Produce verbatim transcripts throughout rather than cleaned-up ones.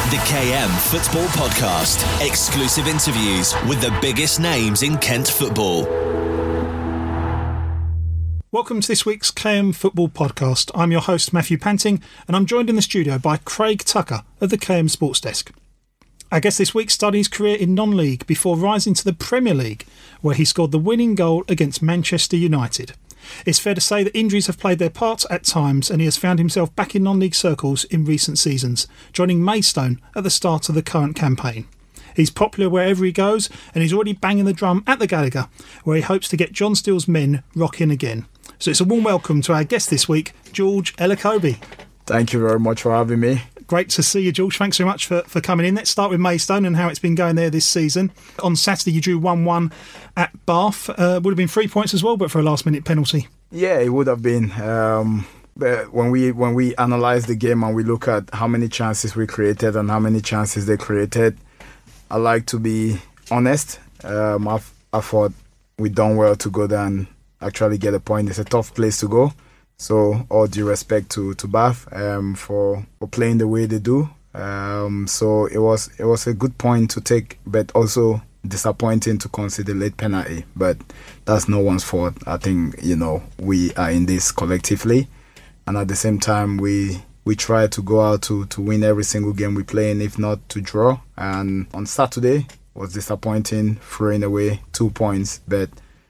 The K M Football Podcast. Exclusive interviews with the biggest names in Kent football. Welcome to this week's K M Football Podcast. I'm your host, Matthew Panting, and I'm joined in the studio by Craig Tucker of the K M Sports Desk. Our guest this week started his career in non-league before rising to the Premier League, where he scored the winning goal against Manchester United. It's fair to say that injuries have played their part at times, and he has found himself back in non-league circles in recent seasons, joining Maidstone at the start of the current campaign. He's popular wherever he goes, and he's already banging the drum at the Gallagher, where he hopes to get John Steele's men rocking again. So it's a warm welcome to our guest this week, George Elokobi. Thank you very much for having me. Great to see you, George. Thanks very much for, for coming in. Let's start with Maidstone and how it's been going there this season. On Saturday, you drew one one at Bath. Uh, would have been three points as well, but for a last-minute penalty. Yeah, it would have been. Um, but when we when we analyse the game and we look at how many chances we created and how many chances they created, I like to be honest. Um, I, I thought we done well to go there and actually get a point. It's a tough place to go. So all due respect to to Bath um, for for playing the way they do. Um, so it was it was a good point to take, but also disappointing to concede a late penalty. But that's no one's fault. I think you know we are in this collectively, and at the same time we we try to go out to to win every single game we play, and if not to draw. And on Saturday was disappointing, throwing away two points. But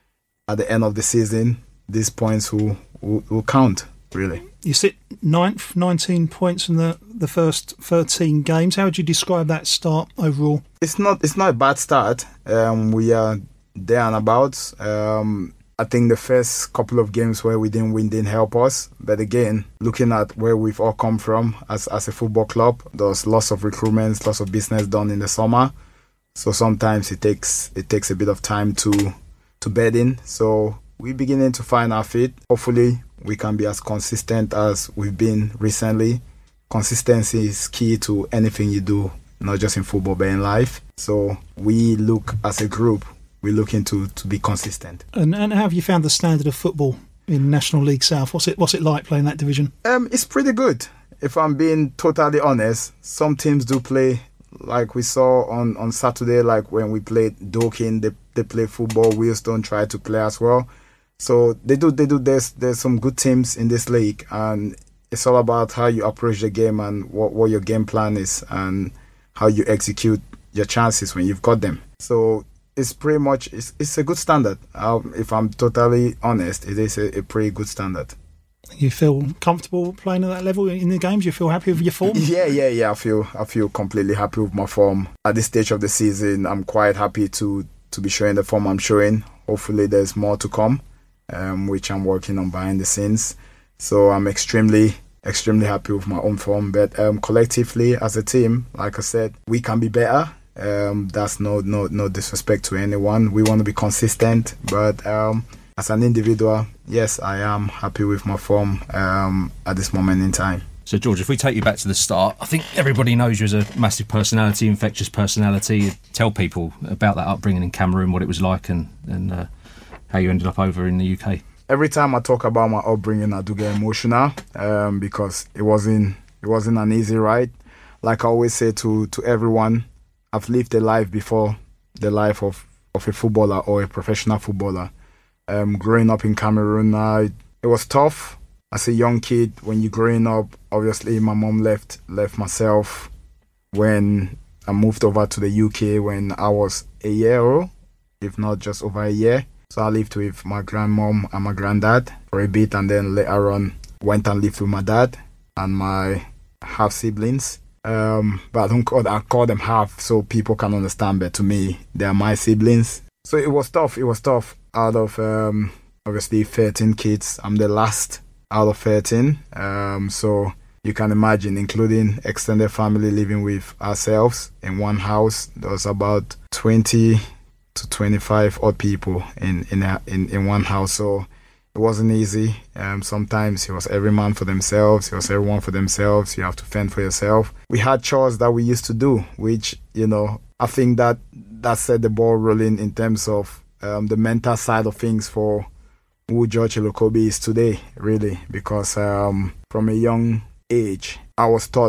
at the end of the season, these points will. Will, will count, really. You sit ninth, nineteen points in the, the first thirteen games. How would you describe that start overall? It's not it's not a bad start. Um, we are there and about. Um, I think the first couple of games where we didn't win didn't help us. But again, looking at where we've all come from as, as a football club, there's lots of recruitments, lots of business done in the summer. So sometimes it takes it takes a bit of time to to bed in. So we're beginning to find our feet. Hopefully, we can be as consistent as we've been recently. Consistency is key to anything you do, not just in football, but in life. So we look, as a group, we're looking to, to be consistent. And, and how have you found the standard of football in National League South? What's it What's it like playing that division? Um, it's pretty good. If I'm being totally honest, some teams do play like we saw on, on Saturday, like when we played Dorking, they, they play football. Wheelstone try to play as well. So they do, they do. There's, there's some good teams in this league, and it's all about how you approach the game and what, what your game plan is and how you execute your chances when you've got them. So it's pretty much, it's, it's a good standard. Um, if I'm totally honest, it is a, a pretty good standard. You feel comfortable playing at that level in the games? You feel happy with your form? Yeah, yeah, yeah. I feel, I feel completely happy with my form at this stage of the season. I'm quite happy to to be showing the form I'm showing. Hopefully, there's more to come. Um, which I'm working on behind the scenes. So I'm extremely, extremely happy with my own form. But um, collectively, as a team, like I said, we can be better. Um, that's no, no, no disrespect to anyone. We want to be consistent. But um, as an individual, yes, I am happy with my form um, at this moment in time. So, George, if we take you back to the start, I think everybody knows you as a massive personality, infectious personality. Tell people about that upbringing in Cameroon, what it was like, and and. Uh, how you ended up over in the U K. Every time I talk about my upbringing, I do get emotional um, because it wasn't it wasn't an easy ride. Like I always say to, to everyone, I've lived a life before the life of, of a footballer or a professional footballer. Um, growing up in Cameroon, uh, it was tough. As a young kid, when you're growing up, obviously my mom left left myself when I moved over to the U K when I was a year old, if not just over a year. So I lived with my grandmom and my granddad for a bit, and then later on went and lived with my dad and my half siblings. Um, but I don't call I call them half so people can understand. But to me, they are my siblings. So it was tough. It was tough. Out of um, obviously thirteen kids, I'm the last out of thirteen. Um, so you can imagine, including extended family living with ourselves in one house. There was about twenty to twenty-five odd people in in, a, in in one house. So it wasn't easy. Um, sometimes it was every man for themselves. It was everyone for themselves. You have to fend for yourself. We had chores that we used to do, which, you know, I think that that set the ball rolling in terms of um, the mental side of things for who George Elokobi is today, really, because um, from a young age, I was taught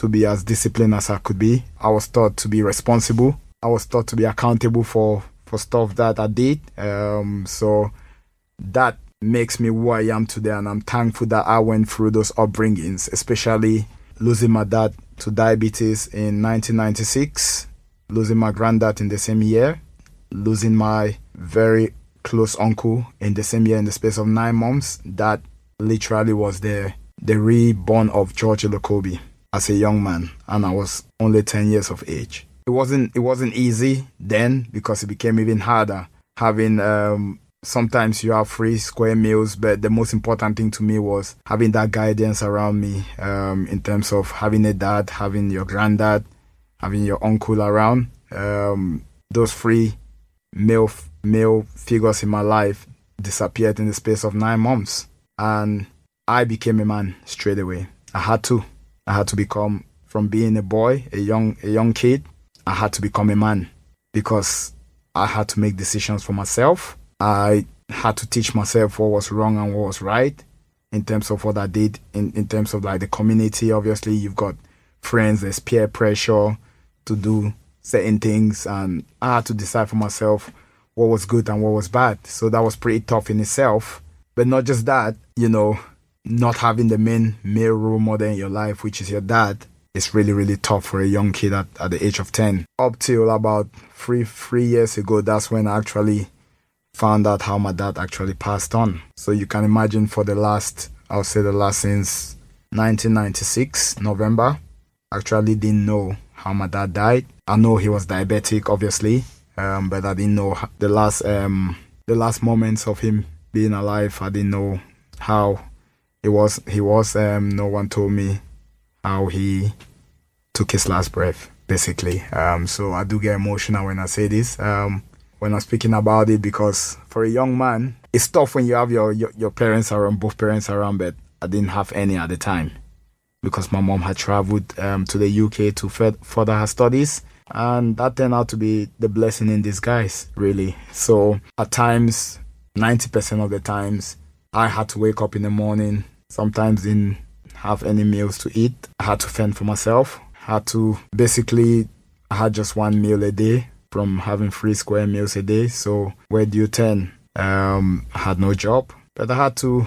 to be as disciplined as I could be. I was taught to be responsible. I was taught to be accountable for, for stuff that I did. Um, so that makes me who I am today, and I'm thankful that I went through those upbringings, especially losing my dad to diabetes in nineteen ninety-six, losing my granddad in the same year, losing my very close uncle in the same year in the space of nine months. That literally was the the reborn of George Elokobi as a young man, and I was only ten years of age. It wasn't it wasn't easy then, because it became even harder. Having um, sometimes you have free square meals, but the most important thing to me was having that guidance around me, um, in terms of having a dad, having your granddad, having your uncle around. Um, those free male male figures in my life disappeared in the space of nine months, and I became a man straight away. I had to. I had to become, from being a boy, a young a young kid, I had to become a man, because I had to make decisions for myself. I had to teach myself what was wrong and what was right in terms of what I did, in, in terms of like the community. Obviously, you've got friends, there's peer pressure to do certain things, and I had to decide for myself what was good and what was bad. So that was pretty tough in itself. But not just that, you know, not having the main male role model in your life, which is your dad, is really, really tough for a young kid at, at the age of ten. Up till about three, three years ago, that's when I actually found out how my dad actually passed on. So you can imagine, for the last, I'll say the last since nineteen ninety-six, November, actually didn't know how my dad died. I know he was diabetic, obviously, um, but I didn't know the last um, the last moments of him being alive. I didn't know how it was. He was. Um, no one told me how he took his last breath, basically. Um, so I do get emotional when I say this, um, when I'm speaking about it, because for a young man, it's tough when you have your, your, your parents around, both parents around, but I didn't have any at the time, because my mom had traveled um, to the U K to fed, further her studies, and that turned out to be the blessing in disguise, really. So at times, ninety percent of the times, I had to wake up in the morning, sometimes didn't have any meals to eat. I had to fend for myself. I had to, basically, I had just one meal a day from having three square meals a day. So where do you turn? Um, I had no job, but I had to,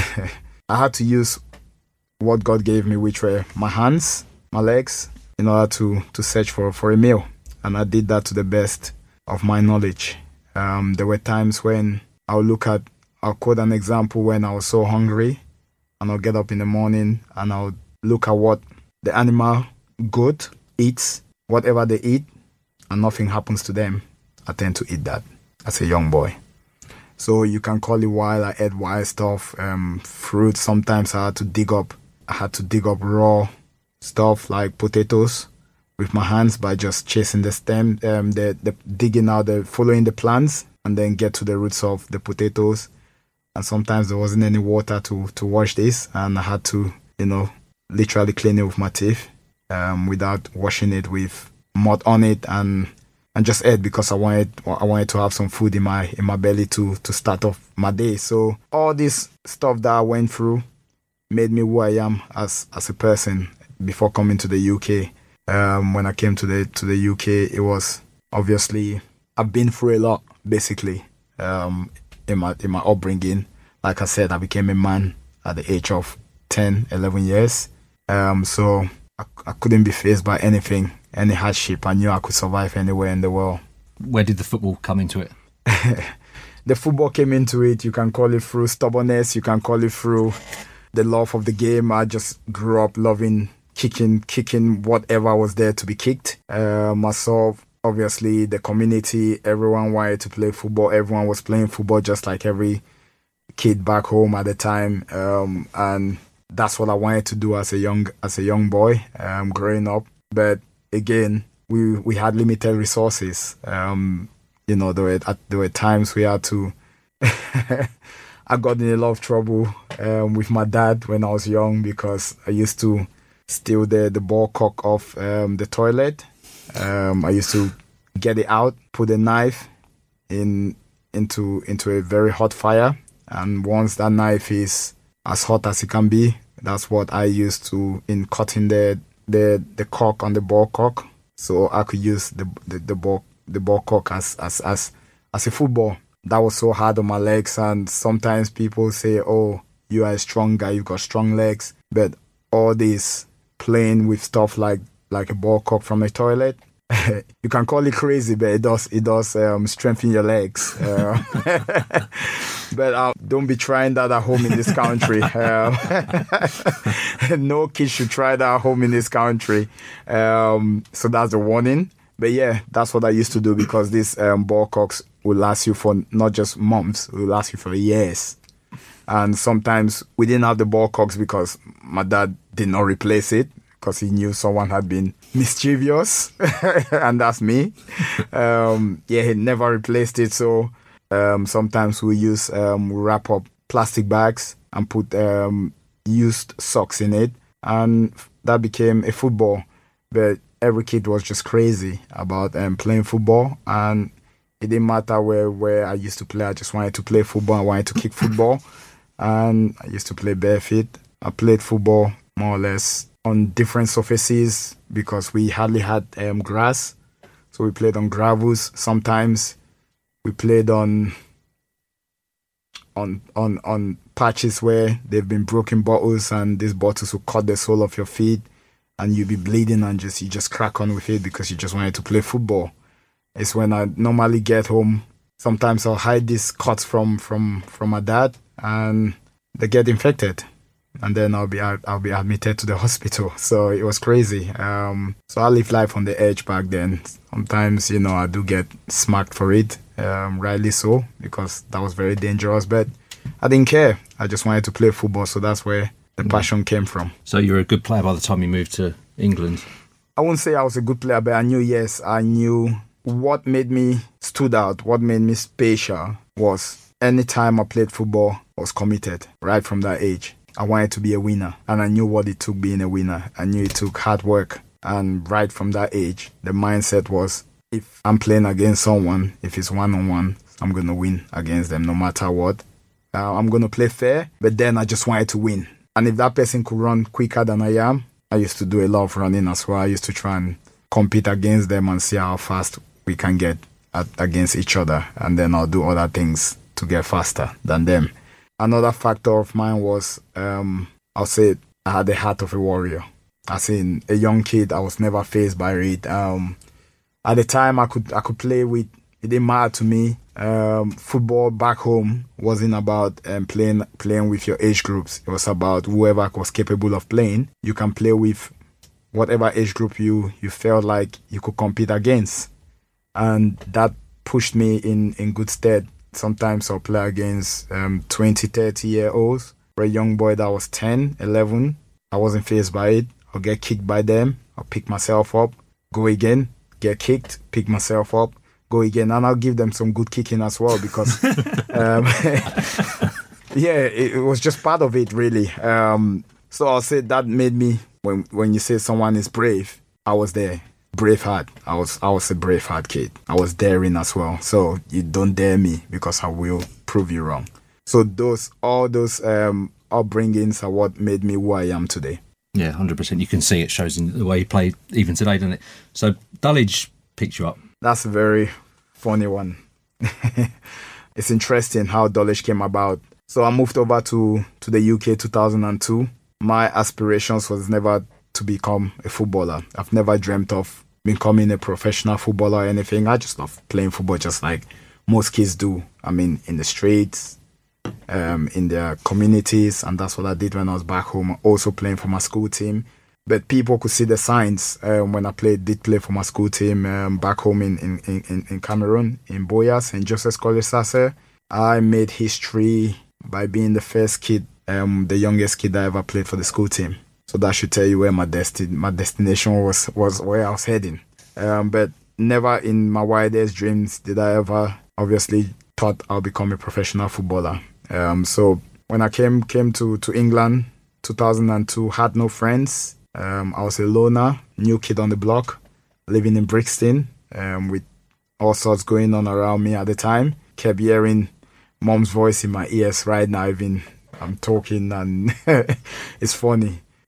I had to use what God gave me, which were my hands, my legs, in order to, to search for, for a meal. And I did that to the best of my knowledge. Um, there were times when I'll look at, I'll quote an example when I was so hungry, and I'll get up in the morning and I'll look at what the animal, goat, eats, whatever they eat, and nothing happens to them. I tend to eat that as a young boy. So you can call it wild. I ate wild stuff, um, fruit. Sometimes I had to dig up, I had to dig up raw stuff like potatoes with my hands by just chasing the stem, um, the, the digging out, the following the plants, and then get to the roots of the potatoes. And sometimes there wasn't any water to, to wash this, and I had to, you know, literally clean it with my teeth, um, without washing it with mud on it, and and just ate, because I wanted I wanted to have some food in my in my belly to to start off my day. So all this stuff that I went through made me who I am as as a person before coming to the U K. Um, when I came to the to the U K, it was obviously, I've been through a lot, basically. Um, in my in my upbringing, like I said, I became a man at the age of ten, eleven years. Um, so I, I couldn't be faced by anything, any hardship. I knew I could survive anywhere in the world. Where did the football come into it? The football came into it. You can call it through stubbornness. You can call it through the love of the game. I just grew up loving kicking, kicking whatever was there to be kicked. Uh, myself, obviously, the community, everyone wanted to play football. Everyone was playing football just like every kid back home at the time. Um, and that's what I wanted to do as a young as a young boy, um, growing up. But again, we we had limited resources. Um, you know, there were there were times we had to. I got in a lot of trouble um, with my dad when I was young, because I used to steal the the ball cock off um, the toilet. Um, I used to get it out, put a knife in into into a very hot fire, and once that knife is as hot as it can be, that's what I used to in cutting the the the cork on the ball cork, so I could use the the, the ball the ball cork as as as as a football. That was so hard on my legs, and sometimes people say, "Oh, you are a strong guy, you've got strong legs," but all this playing with stuff like like a ball cork from a toilet, you can call it crazy, but it does it does um, strengthen your legs. Uh, but uh, don't be trying that at home in this country. Um, no kid should try that at home in this country. Um, so that's a warning. But yeah, that's what I used to do, because these um, ball corks will last you for not just months, it will last you for years. And sometimes we didn't have the ball corks because my dad did not replace it, because he knew someone had been mischievous, and that's me. Um, yeah, he never replaced it, so um, sometimes we use um, we wrap up plastic bags and put um, used socks in it, and that became a football. But every kid was just crazy about um, playing football, and it didn't matter where, where I used to play. I just wanted to play football. I wanted to kick football, and I used to play barefoot. I played football more or less on different surfaces because we hardly had um, grass. So we played on gravels. Sometimes we played on on on on patches where they've been broken bottles, and these bottles will cut the sole of your feet, and you'll be bleeding, and just you just crack on with it because you just wanted to play football. It's when I normally get home. Sometimes I'll hide these cuts from from from my dad, and they get infected, and then I'll be I'll be admitted to the hospital. So it was crazy. Um, so I lived life on the edge back then. Sometimes, you know, I do get smacked for it, um, rightly so, because that was very dangerous. But I didn't care. I just wanted to play football, so that's where the passion came from. So you were a good player by the time you moved to England? I wouldn't say I was a good player, but I knew, yes, I knew what made me stood out, what made me special was anytime I played football, I was committed right from that age. I wanted to be a winner, and I knew what it took being a winner. I knew it took hard work, and right from that age, the mindset was, if I'm playing against someone, if it's one-on-one, I'm going to win against them no matter what. Uh, I'm going to play fair, but then I just wanted to win. And if that person could run quicker than I am, I used to do a lot of running as well. I used to try and compete against them and see how fast we can get at, against each other. And then I'll do other things to get faster than them. Another factor of mine was, um, I'll say, I had the heart of a warrior. As in, a young kid, I was never fazed by it. Um, at the time, I could I could play with, it didn't matter to me. Um, football back home wasn't about um, playing playing with your age groups. It was about whoever was capable of playing. You can play with whatever age group you, you felt like you could compete against. And that pushed me in, in good stead. Sometimes I'll play against um, twenty, thirty year olds. For a young boy that was ten, eleven, I wasn't fazed by it. I'll get kicked by them. I'll pick myself up, go again, get kicked, pick myself up, go again. And I'll give them some good kicking as well because, um, yeah, it, it was just part of it, really. Um, so I'll say that made me, when when you say someone is brave, I was there. Braveheart. I was I was a Braveheart kid. I was daring as well. So you don't dare me because I will prove you wrong. So those all those um, upbringings are what made me who I am today. Yeah, one hundred percent. You can see it shows in the way you play even today, doesn't it? So Dulwich picked you up. That's a very funny one. It's interesting how Dulwich came about. So I moved over to, to the U K two thousand two. My aspirations was never to become a footballer. I've never dreamt of becoming a professional footballer or anything. I just love playing football just like most kids do. I mean, in the streets, um, in their communities, and that's what I did when I was back home, also playing for my school team. But people could see the signs um, when I played, did play for my school team um, back home in, in, in, in Cameroon, in Boya, Saint Joseph's College Sase. I made history by being the first kid, um, the youngest kid that ever played for the school team. So that should tell you where my desti- my destination was, was where I was heading. Um, but never in my wildest dreams did I ever obviously thought I'll become a professional footballer. Um, so when I came came to, to England, two thousand two, had no friends. Um, I was a loner, new kid on the block, living in Brixton, um, with all sorts going on around me at the time. Kept hearing mom's voice in my ears right now, even I'm talking, and it's funny.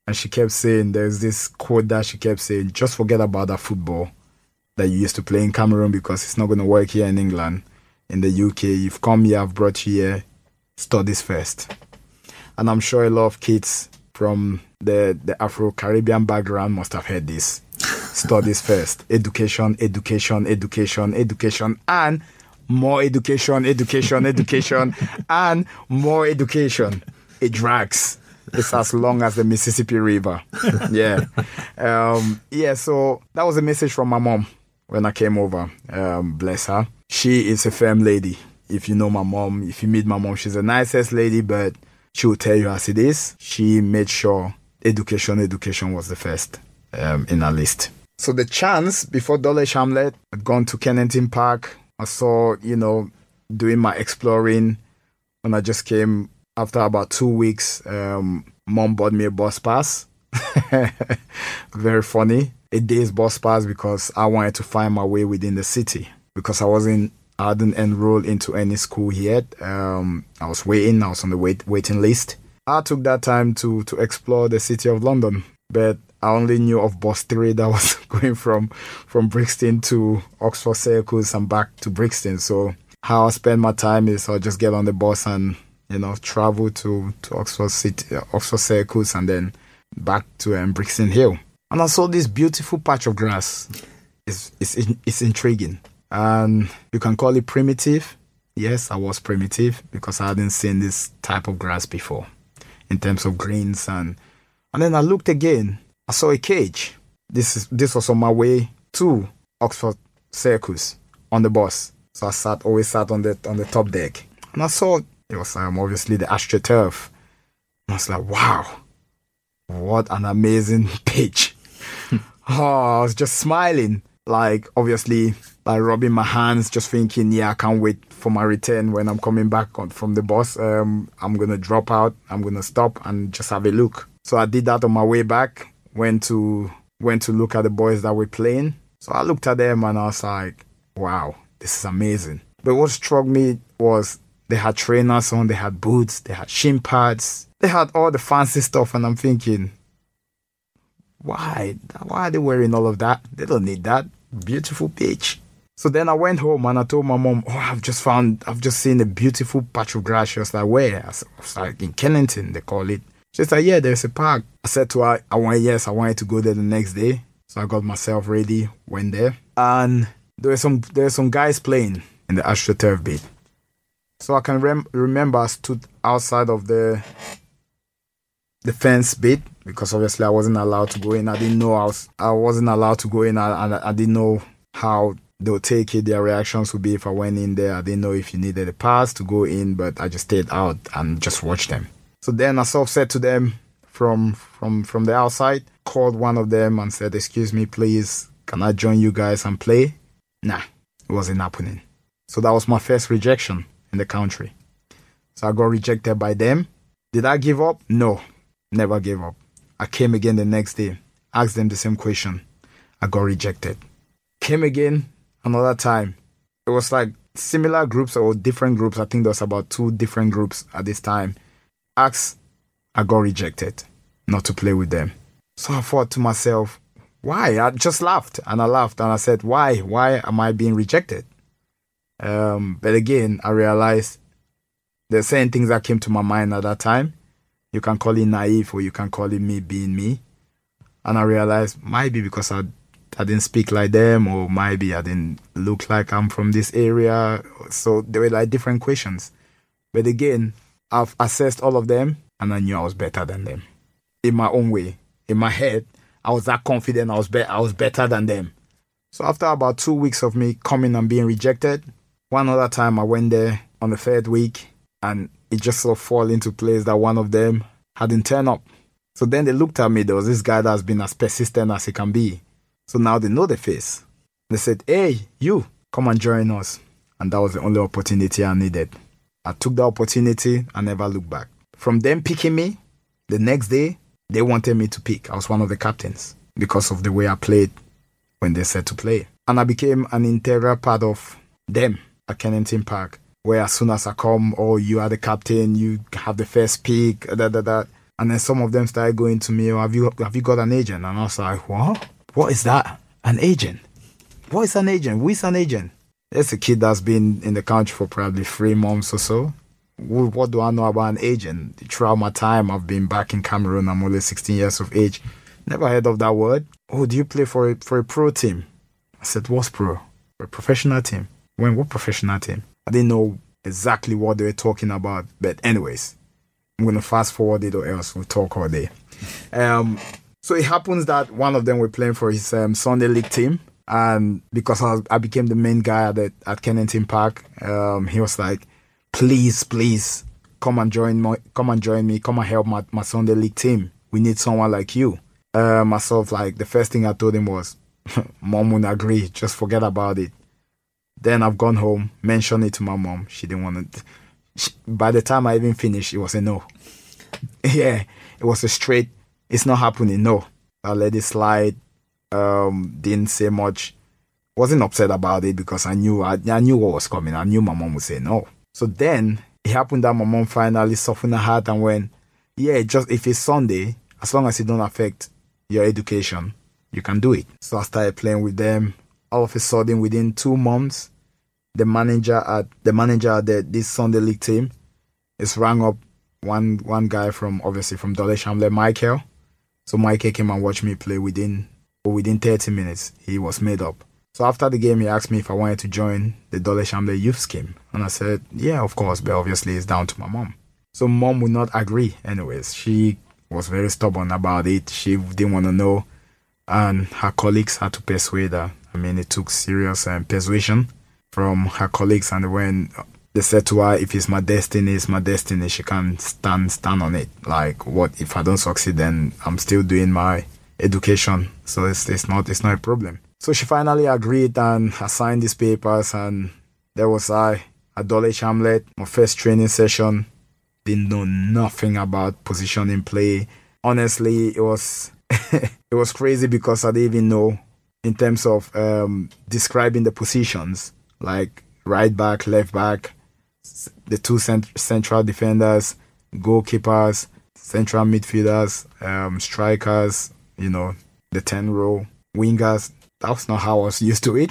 And she kept saying, there's this quote that she kept saying, just forget about that football that you used to play in Cameroon because it's not going to work here in England. In the U K, you've come here, I've brought you here, studies first. And I'm sure a lot of kids from the, the Afro-Caribbean background must have heard this. Studies first. Education, education, education, education, and more education, education, education, and more education. It drags. It's as long as the Mississippi River. Yeah. Um, yeah, so that was a message from my mom when I came over. Um, bless her. She is a firm lady. If you know my mom, if you meet my mom, she's the nicest lady, but she will tell you as it is. She made sure education, education was the first um, in her list. So the chance before Dulwich Hamlet, I'd gone to Kennington Park. I saw, you know, doing my exploring. When I just came after about two weeks, um, mom bought me a bus pass. Very funny. A day's bus pass because I wanted to find my way within the city. Because I wasn't, I hadn't enrolled into any school yet. Um, I was waiting. I was on the wait, waiting list. I took that time to to explore the city of London, but I only knew of bus three that was going from from Brixton to Oxford Circus and back to Brixton. So how I spend my time is I'll just get on the bus and, you know, travel to, to Oxford City, Oxford Circus, and then back to um, Brixton Hill. And I saw this beautiful patch of grass. It's, it's, it's intriguing. And you can call it primitive. Yes, I was primitive because I hadn't seen this type of grass before in terms of greens. And and then I looked again. I saw a cage. This is this was on my way to Oxford Circus on the bus. So I sat always sat on the on the top deck. And I saw it was um, obviously the AstroTurf. And I was like, wow, what an amazing pitch. Oh, I was just smiling. Like, obviously, like rubbing my hands, just thinking, yeah, I can't wait for my return when I'm coming back on, from the bus. Um, I'm going to drop out. I'm going to stop and just have a look. So I did that on my way back. Went to went to look at the boys that were playing. So I looked at them and I was like, wow, this is amazing. But what struck me was they had trainers on, they had boots, they had shin pads. They had all the fancy stuff. And I'm thinking, why? Why are they wearing all of that? They don't need that. Beautiful pitch. So then I went home and I told my mom, oh, I've just found, I've just seen a beautiful patch of grass. She was like, where? I was like, in Kennington, they call it. She said, yeah, there's a park. I said to her, I want, yes, I wanted to go there the next day. So I got myself ready, went there. And there were some, there were some guys playing in the AstroTurf bit. So I can rem- remember I stood outside of the, the fence bit, because obviously I wasn't allowed to go in. I didn't know I was, I wasn't allowed to go in, and I, I didn't know how they would take it. Their reactions would be if I went in there. I didn't know if you needed a pass to go in, but I just stayed out and just watched them. So then I sort of said to them from from from the outside, called one of them and said, excuse me, please, can I join you guys and play? Nah, it wasn't happening. So that was my first rejection in the country. So I got rejected by them. Did I give up? No, never gave up. I came again the next day, asked them the same question. I got rejected. Came again another time. It was like similar groups or different groups. I think there was about two different groups at this time. Asked, I got rejected, not to play with them. So I thought to myself, why? I just laughed and I laughed and I said, why? Why am I being rejected? Um, but again, I realized there are certain things that came to my mind at that time. You can call it naive or you can call it me being me. And I realized might be because I, I didn't speak like them, or maybe I didn't look like I'm from this area. So there were like different questions. But again, I've assessed all of them and I knew I was better than them. In my own way. In my head, I was that confident I was, be- I was better than them. So after about two weeks of me coming and being rejected, one other time I went there on the third week and it just sort of fall into place that one of them hadn't turned up. So then they looked at me. There was this guy that's been as persistent as he can be. So now they know the face. They said, hey, you, come and join us. And that was the only opportunity I needed. I took the opportunity and never looked back. From them picking me, the next day, they wanted me to pick. I was one of the captains because of the way I played when they said to play. And I became an integral part of them at Kennington Park, where as soon as I come, oh, you are the captain, you have the first pick, da, da, da. And then some of them started going to me, oh, have you have you got an agent? And I was like, what? What is that? An agent? What is an agent? Who is an agent? There's a kid that's been in the country for probably three months or so. What do I know about an agent? Throughout my time, I've been back in Cameroon. I'm only sixteen years of age. Never heard of that word. Oh, do you play for a, for a pro team? I said, what's pro? For a professional team. When? What professional team? I didn't know exactly what they were talking about. But anyways, I'm going to fast forward it or else we'll talk all day. Um, so it happens that one of them were playing for his um, Sunday League team. And because I, I became the main guy at, at Kennington Park, um, he was like, please, please, come and join me, come and join me, come and help my, my Sunday League team. We need someone like you. Uh, myself, like, the first thing I told him was, Mom wouldn't agree, just forget about it. Then I've gone home, mentioned it to my mom. She didn't want to. She, by the time I even finished, it was a no. Yeah, it was a straight, it's not happening, no. I let it slide, um, didn't say much. Wasn't upset about it because I knew I, I knew what was coming. I knew my mom would say no. So then it happened that my mom finally softened her heart and went, yeah, just if it's Sunday, as long as it don't affect your education, you can do it. So I started playing with them. All of a sudden, within two months, the manager at the manager at the, this Sunday League team is rang up one one guy from obviously from Dole Shamble, Michael. So Michael came and watched me play within within thirty minutes. He was made up. So after the game, he asked me if I wanted to join the Dole Shamble youth scheme, and I said, yeah, of course, but obviously it's down to my mom. So mom would not agree. Anyways, she was very stubborn about it. She didn't want to know, and her colleagues had to persuade her. I mean, it took serious um, persuasion from her colleagues, and when they said to her, if it's my destiny, it's my destiny, she can stand stand on it. Like, what if I don't succeed, then I'm still doing my education, so it's it's not it's not a problem. So she finally agreed, and I signed these papers, and there was I at Dole Shamble, my first training session. Didn't know nothing about positioning play. Honestly, it was it was crazy because I didn't even know in terms of um, describing the positions, like right back, left back, the two cent- central defenders, goalkeepers, central midfielders, um, strikers, you know, the ten row, wingers. That was not how I was used to it.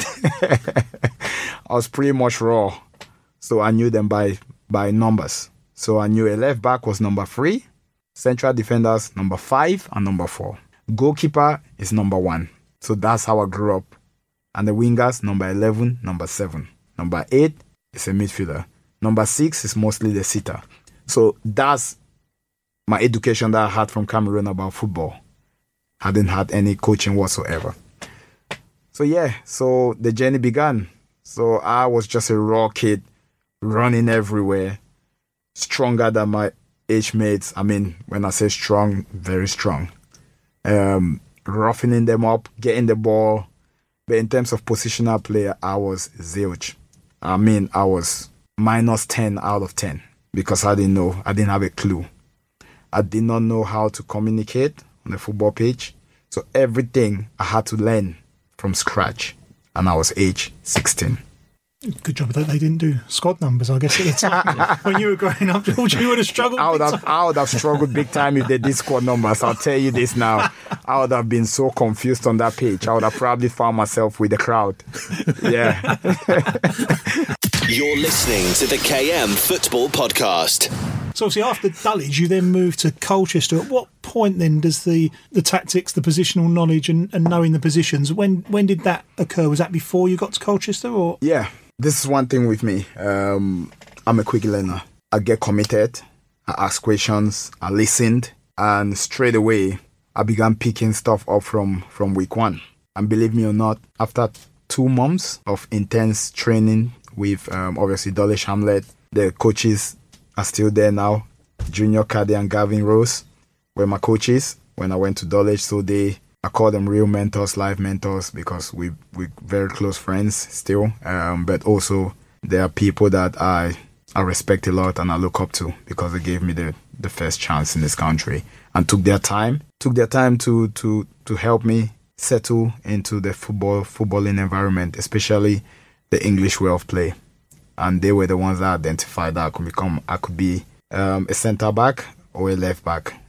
I was pretty much raw. So I knew them by, by numbers. So I knew a left back was number three, central defenders number five and number four. Goalkeeper is number one. So that's how I grew up. And the wingers, number eleven, number seven. Number eight is a midfielder. Number six is mostly the sitter. So that's my education that I had from Cameroon about football. I didn't have any coaching whatsoever. So yeah, so the journey began. So I was just a raw kid running everywhere, stronger than my age mates. I mean, when I say strong, very strong. Um, roughing them up, getting the ball. But in terms of positional play, I was zilch. I mean, I was minus ten out of ten because I didn't know, I didn't have a clue. I did not know how to communicate on the football pitch. So everything I had to learn from scratch, and I was age sixteen. Good job that they didn't do squad numbers, I guess, at the time. When you were growing up, George, you would have struggled I would big have, time. I would have struggled big time if they did squad numbers. I'll tell you this now. I would have been so confused on that page. I would have probably found myself with the crowd. Yeah. You're listening to the K M Football Podcast. So obviously after Dulwich, you then moved to Colchester. At what point then does the, the tactics, the positional knowledge and, and knowing the positions, when when did that occur? Was that before you got to Colchester? Or Yeah, this is one thing with me. Um, I'm a quick learner. I get committed, I ask questions, I listened, and straight away I began picking stuff up from, from week one. And believe me or not, after two months of intense training with um, obviously Dole Shamble, the coaches are still there now. Junior Caddy and Gavin Rose were my coaches when I went to Dulwich. So they, I call them real mentors, life mentors, because we we're very close friends still. Um, but also there are people that I I respect a lot and I look up to because they gave me the, the first chance in this country and took their time, took their time to to to help me settle into the football footballing environment, especially the English way of play. And they were the ones that identified that I could become, I could be um, a centre back or a left back.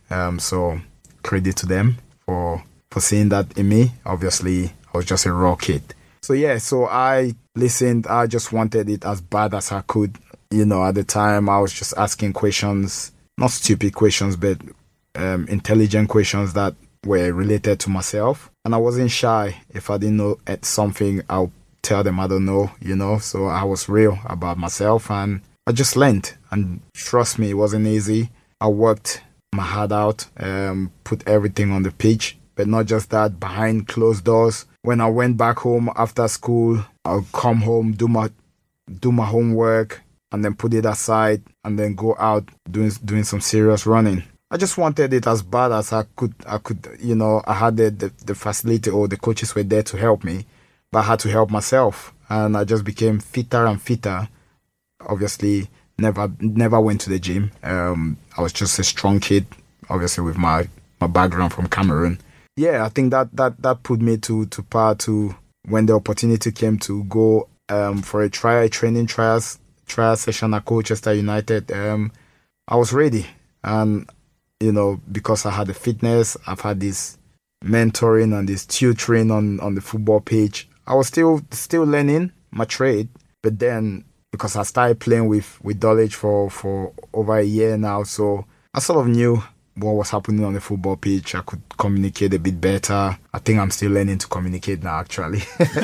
Um, so credit to them for for seeing that in me. Obviously, I was just a raw kid. So yeah, so I listened. I just wanted it as bad as I could. You know, at the time, I was just asking questions, not stupid questions, but um, intelligent questions that were related to myself. And I wasn't shy. If I didn't know at something, I'll tell them I don't know, you know. So I was real about myself, and I just learned. And trust me, it wasn't easy. I worked my heart out, um, put everything on the pitch. But not just that, behind closed doors. When I went back home after school, I'll come home, do my do my homework, and then put it aside, and then go out doing doing some serious running. I just wanted it as bad as I could. I could, you know, I had the, the, the facility, or the coaches were there to help me, but I had to help myself, and I just became fitter and fitter. Obviously, never never went to the gym. Um, I was just a strong kid, obviously with my, my background from Cameroon. Yeah, I think that that, that put me to to par to when the opportunity came to go um, for a trial training trials trial session at Colchester United. Um, I was ready, and you know, because I had the fitness, I've had this mentoring and this tutoring on, on the football pitch. I was still still learning my trade, but then because I started playing with with Dulwich for for over a year now, so I sort of knew what was happening on the football pitch. I could communicate a bit better. I think I'm still learning to communicate now, actually.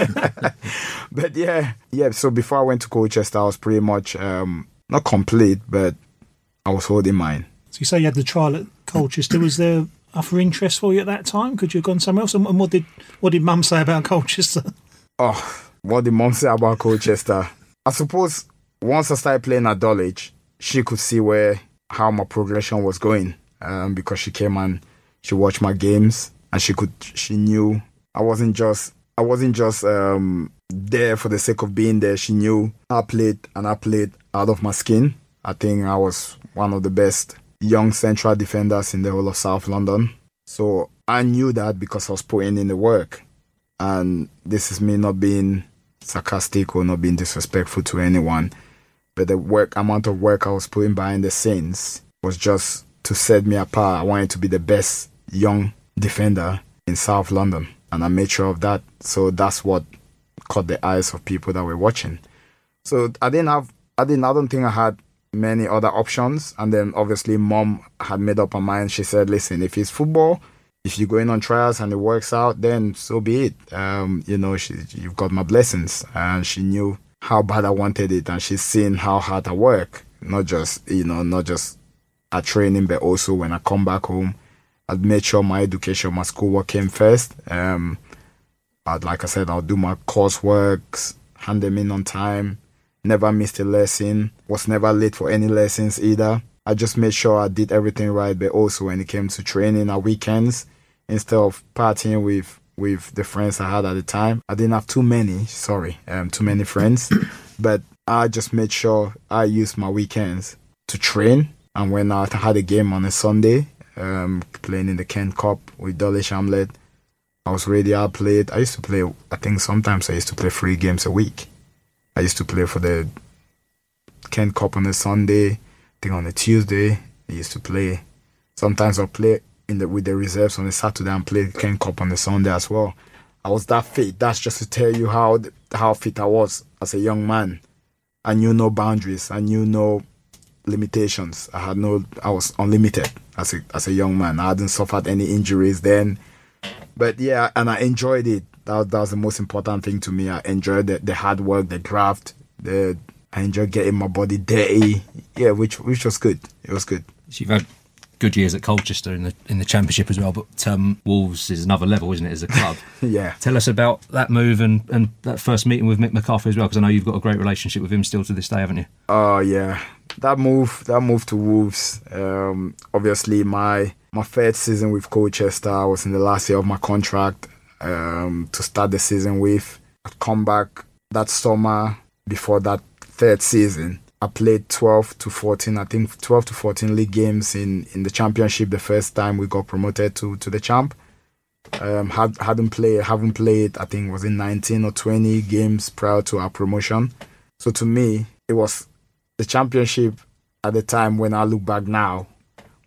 But yeah, yeah. So before I went to Colchester, I was pretty much um, not complete, but I was holding mine. So you say you had the trial at Colchester. Was there other interest for you at that time? Could you have gone somewhere else? And what did what did Mum say about Colchester? Oh, what did Mum say about Colchester? I suppose once I started playing at Dulwich, she could see where how my progression was going. Um, because she came and she watched my games, and she could, she knew I wasn't just, I wasn't just um, there for the sake of being there. She knew I played, and I played out of my skin. I think I was one of the best young central defenders in the whole of South London. So I knew that because I was putting in the work. And this is me not being sarcastic or not being disrespectful to anyone, but the work amount of work I was putting behind the scenes was just to set me apart. I wanted to be the best young defender in South London, and I made sure of that. So that's what caught the eyes of people that were watching. So I didn't have, I didn't, I don't think I had many other options. And then obviously Mom had made up her mind. She said, listen, if it's football, if you're going on trials and it works out, then so be it. Um, you know, she, you've got my blessings. And she knew how bad I wanted it, and she's seen how hard I work. Not just, you know, not just at training, but also when I come back home, I'd made sure my education, my schoolwork came first. Um, I'd, like I said, I'll do my coursework, hand them in on time, never missed a lesson, was never late for any lessons either. I just made sure I did everything right, but also when it came to training at weekends, instead of partying with, with the friends I had at the time, I didn't have too many, sorry, um, too many friends, but I just made sure I used my weekends to train. And when I had a game on a Sunday, um, playing in the Kent Cup with Dulwich Hamlet, I was ready. I played. I used to play, I think sometimes I used to play three games a week. I used to play for the Kent Cup on a Sunday. I think on a Tuesday, I used to play. Sometimes I'll play in the with the reserves on a Saturday and play Kent Cup on a Sunday as well. I was that fit. That's just to tell you how how fit I was as a young man. I knew no boundaries. I knew no limitations. I had no, I was unlimited as a as a young man. I hadn't suffered any injuries then. But yeah, and I enjoyed it. That, that was the most important thing to me. I enjoyed the, the hard work, the graft, the I enjoyed getting my body dirty. Yeah, which which was good. It was good. So you've had good years at Colchester in the in the Championship as well, but um, Wolves is another level, isn't it, as a club? Yeah. Tell us about that move and, and that first meeting with Mick McCarthy as well, because I know you've got a great relationship with him still to this day, haven't you? Oh, yeah. That move, that move to Wolves, um, obviously my my third season with Colchester, I was in the last year of my contract um, to start the season with. I'd come back that summer before that third season. I played twelve to fourteen, I think twelve to fourteen league games in, in the Championship the first time we got promoted to, to the Champ. Um, had, hadn't played, haven't played, I think was in nineteen or twenty games prior to our promotion. So to me, it was the Championship at the time when I look back now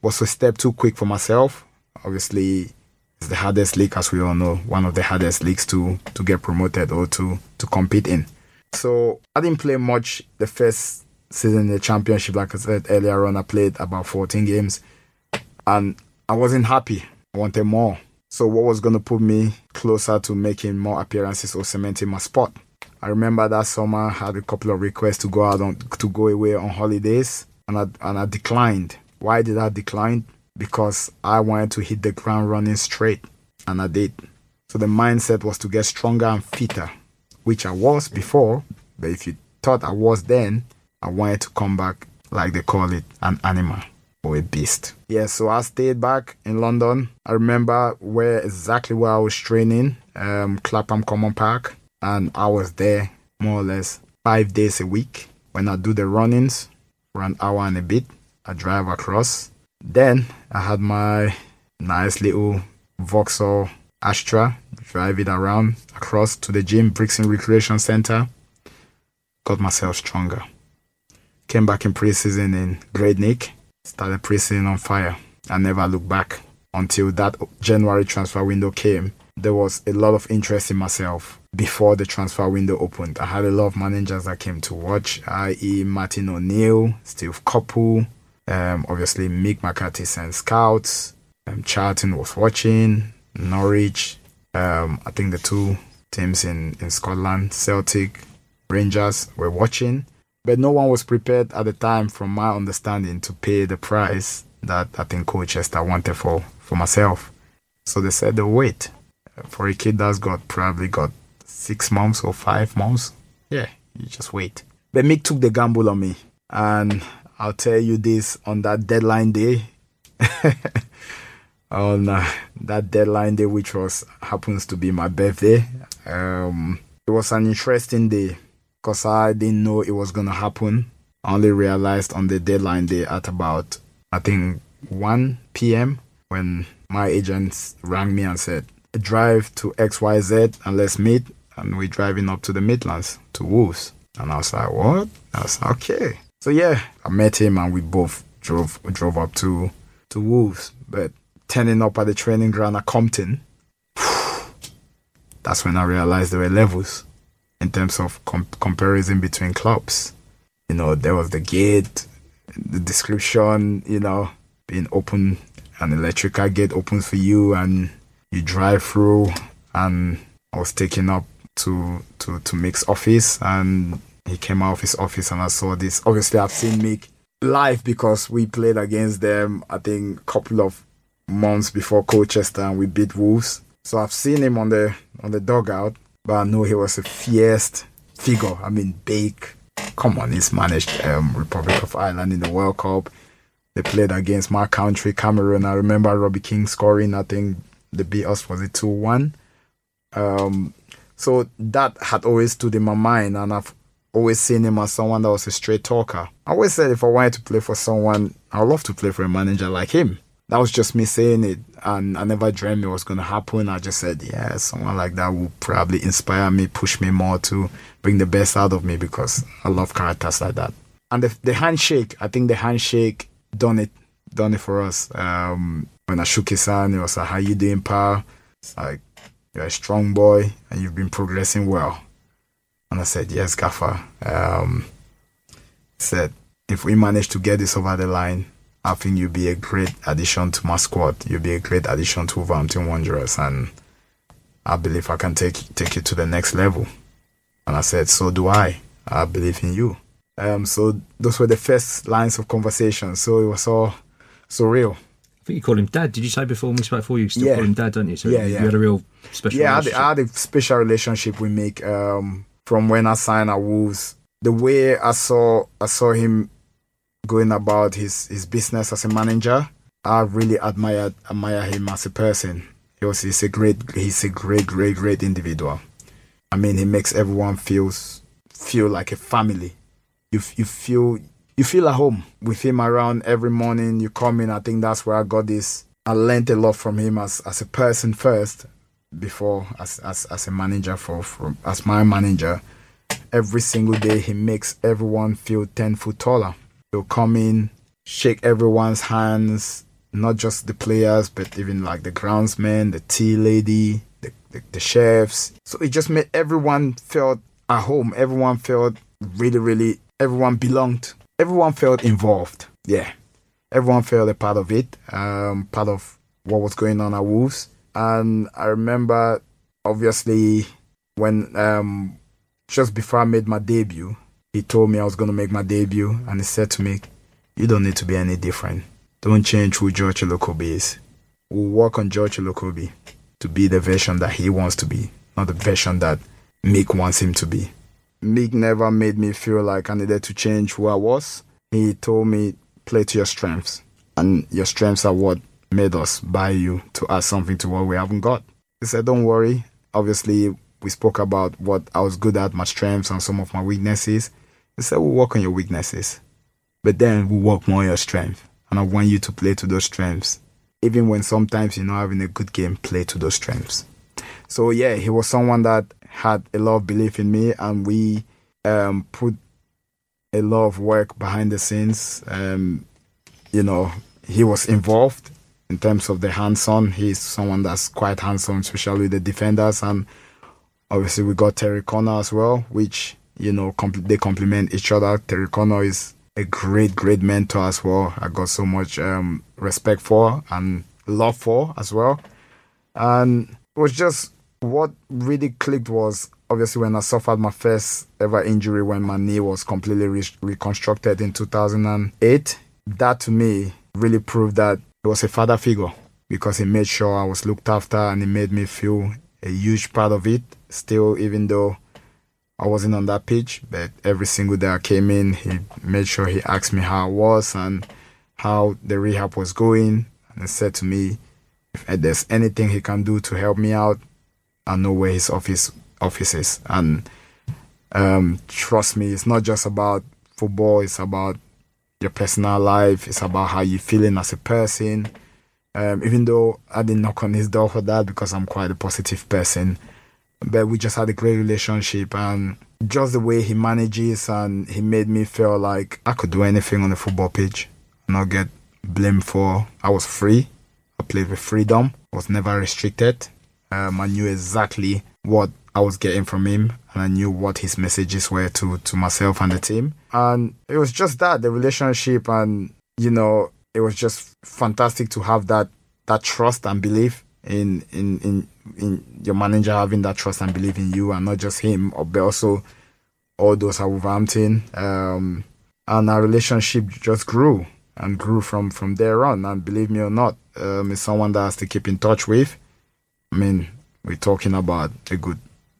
was a step too quick for myself. Obviously, it's the hardest league, as we all know, one of the hardest leagues to to get promoted or to to compete in. So I didn't play much the first season in the championship. Like I said earlier on, I played about fourteen games, and I wasn't happy. I wanted more. So what was going to put me closer to making more appearances or cementing my spot? I remember that summer I had a couple of requests to go out on to go away on holidays, and I and I declined. Why did I decline? Because I wanted to hit the ground running straight, and I did. So the mindset was to get stronger and fitter, which I was before, but if you thought I was then, I wanted to come back, like they call it, an animal or a beast. Yeah, so I stayed back in London. I remember where exactly where I was training, um, Clapham Common Park, and I was there more or less five days a week. When I do the run-ins for an hour and a bit, I drive across. Then I had my nice little Vauxhall Astra, drive it around across to the gym, Brixton Recreation Centre. Got myself stronger. Came back in pre-season in Great Nick. Started pre-season on fire. I never looked back until that January transfer window came. There was a lot of interest in myself before the transfer window opened. I had a lot of managers that came to watch, that is. Martin O'Neill, Steve Coppell, um, obviously Mick McCarthy sent scouts, um, Charlton was watching, Norwich, um, I think the two teams in, in Scotland, Celtic, Rangers were watching. But no one was prepared at the time, from my understanding, to pay the price that I think Colchester wanted for, for myself. So they said they'll wait. For a kid that's got probably got six months or five months, yeah, you just wait. But Mick took the gamble on me. And I'll tell you this, on that deadline day, on uh, that deadline day, which was happens to be my birthday, um, it was an interesting day because I didn't know it was going to happen. I only realized on the deadline day at about, I think, one p.m. when my agent rang me and said, drive to X Y Z and let's meet. And we're driving up to the Midlands, to Wolves. And I was like, what? I was like, okay. So yeah, I met him and we both drove drove up to, to Wolves. But turning up at the training ground at Compton, that's when I realized there were levels in terms of com- comparison between clubs. You know, there was the gate, the description, you know, being open, an electrical gate opens for you and you drive through, and I was taken up to, to, to Mick's office, and he came out of his office and I saw this. Obviously, I've seen Mick live because we played against them, I think, a couple of months before Colchester, and we beat Wolves. So I've seen him on the on the dugout, but I know he was a fierce figure. I mean, big. Come on, he's managed um, Republic of Ireland in the World Cup. They played against my country, Cameroon. I remember Robbie King scoring, I think they beat us, was it two one? Um, so that had always stood in my mind, and I've always seen him as someone that was a straight talker. I always said if I wanted to play for someone, I'd love to play for a manager like him. That was just me saying it, and I never dreamed it was going to happen. I just said, yeah, someone like that will probably inspire me, push me more to bring the best out of me, because I love characters like that. And the, the handshake, I think the handshake done it, done it for us. Um, when I shook his hand, it was like, how you doing, pal? It's like, you're a strong boy and you've been progressing well. And I said, yes, Gaffer. Um, he said, if we manage to get this over the line, I think you'll be a great addition to my squad. You'll be a great addition to Wolverhampton Wanderers, and I believe I can take take you to the next level. And I said, so do I. I believe in you. Um, so those were the first lines of conversation. So it was all surreal. I think you called him Dad. Did you say before when we spoke before? You still yeah. call him Dad, don't you? So yeah, yeah. You had a real special yeah, relationship. Yeah, I, I had a special relationship with Mick um, from when I signed at Wolves. The way I saw I saw him going about his, his business as a manager, I really admired admire him as a person. He was he's a great he's a great great great individual. I mean, he makes everyone feels feel like a family. You you feel you feel at home with him around every morning. You come in. I think that's where I got this. I learned a lot from him as, as a person first, before as as, as a manager for, for as my manager. Every single day he makes everyone feel ten foot taller. He'll come in, shake everyone's hands, not just the players, but even like the groundsmen, the tea lady, the, the, the chefs. So it just made everyone felt at home. Everyone felt really, really, everyone belonged. Everyone felt involved. Yeah. Everyone felt a part of it, um, part of what was going on at Wolves. And I remember, obviously, when um, just before I made my debut, he told me I was going to make my debut. And he said to me, you don't need to be any different. Don't change who George Elokobi is. We'll work on George Elokobi to be the version that he wants to be, not the version that Mick wants him to be. Mick never made me feel like I needed to change who I was. He told me, play to your strengths. And your strengths are what made us buy you to add something to what we haven't got. He said, don't worry. Obviously, we spoke about what I was good at, my strengths and some of my weaknesses. He said, we'll work on your weaknesses. But then we'll work more on your strength. And I want you to play to those strengths. Even when sometimes you're not having a good game, play to those strengths. So yeah, he was someone that had a lot of belief in me, and we um, put a lot of work behind the scenes. Um, you know, he was involved in terms of the hands-on. He's someone that's quite hands-on, especially with the defenders. And obviously we got Terry Connor as well, which, you know, compl- they complement each other. Terry Connor is a great, great mentor as well. I got so much um, respect for and love for as well. And it was just what really clicked was obviously when I suffered my first ever injury when my knee was completely re- reconstructed in two thousand eight. That to me really proved that he was a father figure because he made sure I was looked after and he made me feel a huge part of it. Still, even though I wasn't on that pitch, but every single day I came in, he made sure he asked me how I was and how the rehab was going. And he said to me, if there's anything he can do to help me out, I know where his office office is. And um, trust me, it's not just about football, it's about your personal life, it's about how you're feeling as a person. Um, even though I didn't knock on his door for that because I'm quite a positive person, but we just had a great relationship, and just the way he manages, and he made me feel like I could do anything on the football pitch and not get blamed for. I was free. I played with freedom. I was never restricted. Um, I knew exactly what I was getting from him, and I knew what his messages were to, to myself and the team. And it was just that, the relationship, and, you know, it was just fantastic to have that that trust and belief in in, in in your manager having that trust and belief in you, and not just him, but also all those at Wolverhampton. Um, and our relationship just grew and grew from, from there on. And believe me or not, um, it's someone that I has to keep in touch with. I mean, we're talking about a good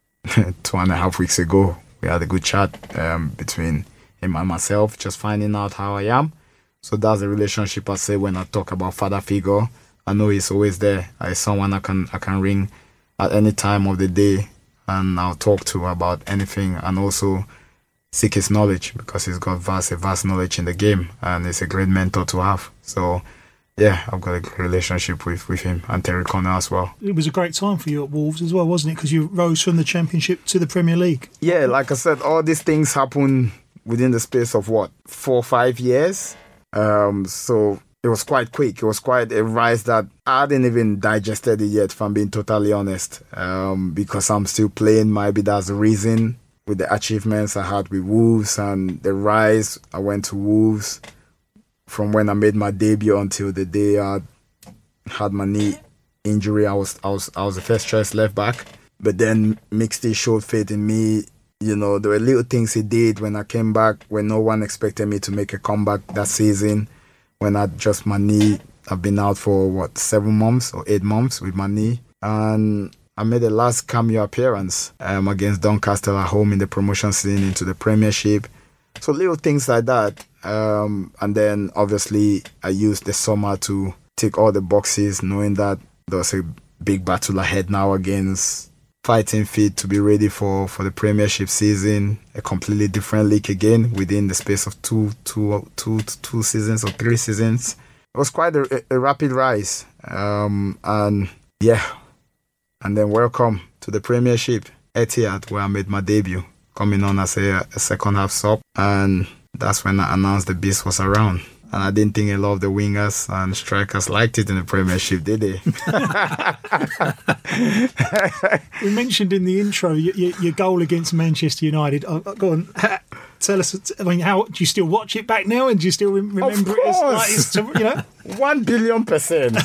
two and a half weeks ago. We had a good chat um, between him and myself, just finding out how I am. So that's the relationship I say when I talk about father figure. I know he's always there. He's someone I can I can ring at any time of the day, and I'll talk to about anything, and also seek his knowledge because he's got vast a vast knowledge in the game, and he's a great mentor to have. So yeah, I've got a good relationship with, with him and Terry Connor as well. It was a great time for you at Wolves as well, wasn't it? Because you rose from the Championship to the Premier League. Yeah, like I said, all these things happen within the space of what, four or five years. Um, so it was quite quick. It was quite a rise that I hadn't even digested it yet, if I'm being totally honest. Um, because I'm still playing, maybe that's the reason, with the achievements I had with Wolves and the rise. I went to Wolves from when I made my debut until the day I had my knee injury. I was I was I was the first choice left back. But then Mick still showed faith in me. You know, there were little things he did when I came back when no one expected me to make a comeback that season. When I just my knee, I've been out for what, seven months or eight months with my knee. And I made the last cameo appearance um, against Doncaster at home in the promotion season into the Premiership. So little things like that. Um, and then obviously I used the summer to tick all the boxes, knowing that there was a big battle ahead now against Fighting Fit to be ready for, for the Premiership season, a completely different league again within the space of two, two, two, two seasons or three seasons. It was quite a, a rapid rise. Um, and yeah, and then welcome to the Premiership, Etihad, where I made my debut, coming on as a, a second half sub. And that's when I announced the beast was around. And I didn't think a lot of the wingers and strikers liked it in the Premiership, did they? We mentioned in the intro your, your, your goal against Manchester United. Oh, go on, tell us. I mean, how do you still watch it back now, and do you still remember it as like it's to, you know? One billion percent.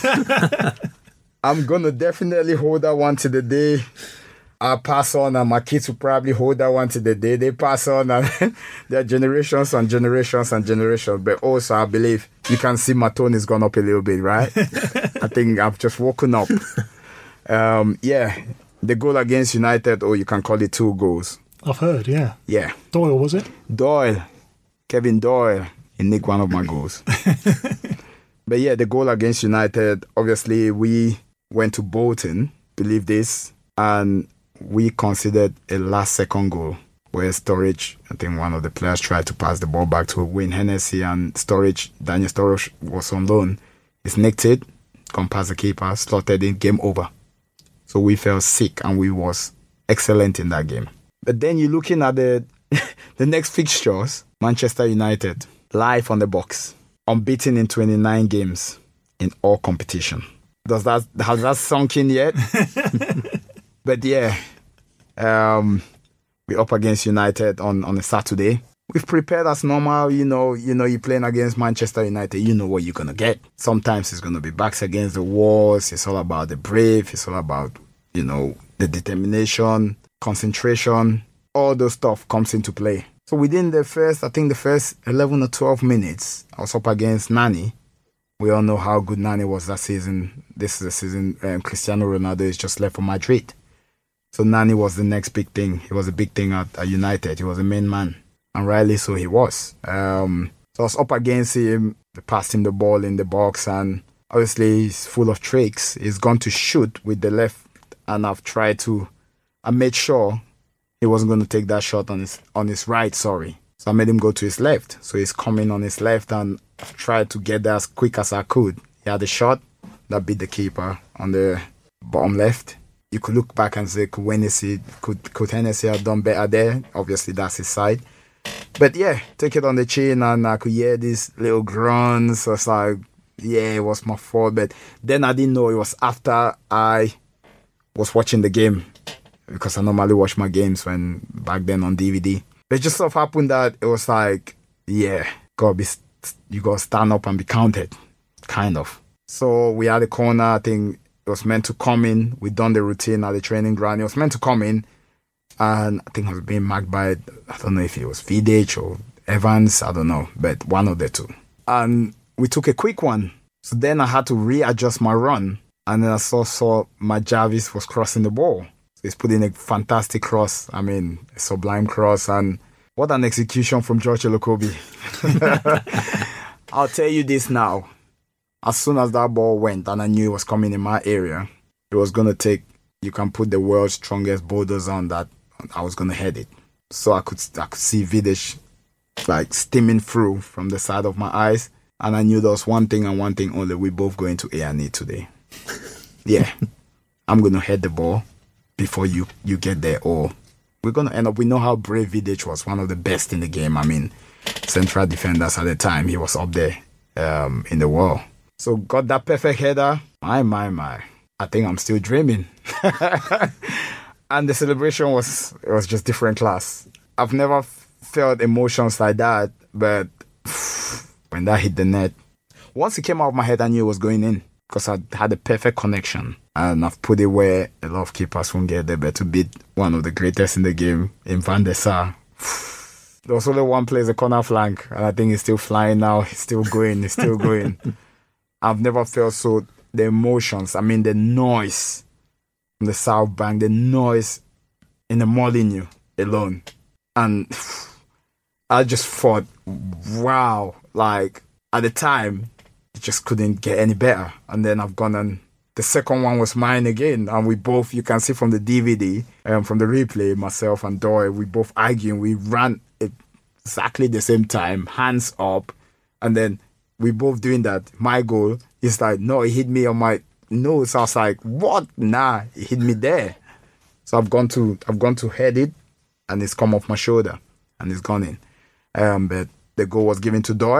I'm gonna definitely hold that one to the day I pass on, and my kids will probably hold that one to the day they pass on, and there are generations and generations and generations. But also, I believe you can see my tone has gone up a little bit, right? I think I've just woken up. Um, yeah, the goal against United, or you can call it two goals. I've heard, yeah. Yeah. Doyle, was it? Doyle. Kevin Doyle. He nicked one of my goals. But yeah, the goal against United, obviously, we went to Bolton, believe this, and we considered a last-second goal where Sturridge, I think one of the players tried to pass the ball back to Wayne Hennessy, and Sturridge, Daniel Sturridge was on loan. He's nicked it, gone past the keeper, slotted in, game over. So we felt sick, and we was excellent in that game. But then you're looking at the the next fixtures, Manchester United, live on the box, unbeaten in twenty-nine games in all competition. Does that has that sunk in yet? But yeah, um, we're up against United on, on a Saturday. We've prepared as normal. You know, you know, you're playing against Manchester United. You know what you're gonna get. Sometimes it's gonna be backs against the walls. It's all about the brave. It's all about, you know, the determination, concentration. All those stuff comes into play. So within the first, I think the first eleven or twelve minutes, I was up against Nani. We all know how good Nani was that season. This is the season um, Cristiano Ronaldo is just left for Madrid. So Nani was the next big thing. He was a big thing at, at United. He was a main man. And rightly so he was. Um, so I was up against him. I passed him the ball in the box. And obviously he's full of tricks. He's gone to shoot with the left. And I've tried to... I made sure he wasn't going to take that shot on his on his right, sorry. So I made him go to his left. So he's coming on his left. And I've tried to get there as quick as I could. He had a shot that beat the keeper on the bottom left. You could look back and say, could Hennessy, could, could Hennessy have done better there? Obviously, that's his side. But yeah, take it on the chin, and I could hear these little grunts. I was like, yeah, it was my fault. But then I didn't know it was after I was watching the game, because I normally watch my games when back then on D V D. But it just sort of happened that it was like, yeah, gotta be, you got to stand up and be counted, kind of. So we had a corner, I think, it was meant to come in. We done the routine at the training ground. It was meant to come in. And I think it was being marked by, I don't know if it was Vidic or Evans. I don't know. But one of the two. And we took a quick one. So then I had to readjust my run. And then I saw, saw my Jarvis was crossing the ball. So he's putting a fantastic cross. I mean, a sublime cross. And what an execution from George Elokobi. I'll tell you this now. As soon as that ball went and I knew it was coming in my area, it was going to take, you can put the world's strongest bulldozer on that, I was going to head it. So I could I could see Vidic like steaming through from the side of my eyes. And I knew there was one thing and one thing only. We both going to A and E today. Yeah, I'm going to head the ball before you, you get there. Or we're going to end up, we know how brave Vidic was, one of the best in the game. I mean, central defenders at the time, he was up there um, in the world. So got that perfect header. My, my, my. I think I'm still dreaming. And the celebration was, it was just different class. I've never felt emotions like that, but when that hit the net, once it came out of my head, I knew it was going in because I had a perfect connection. And I've put it where a lot of keepers won't get there, but to beat one of the greatest in the game, in Van der Sar. There was only one place, a corner flank, and I think it's still flying now. It's still going, it's still going. I've never felt so, the emotions, I mean the noise from the South Bank, the noise in the Molineux alone. And I just thought, wow, like at the time, it just couldn't get any better. And then I've gone and the second one was mine again. And we both, you can see from the D V D, um, from the replay, myself and Doyle, we both arguing. We ran exactly the same time, hands up, and then we both doing that. My goal is like, no, it hit me on my nose. I was like, what? Nah, it hit me there. So I've gone to I've gone to head it, and it's come off my shoulder, and it's gone in. Um, but the goal was given to Doyle.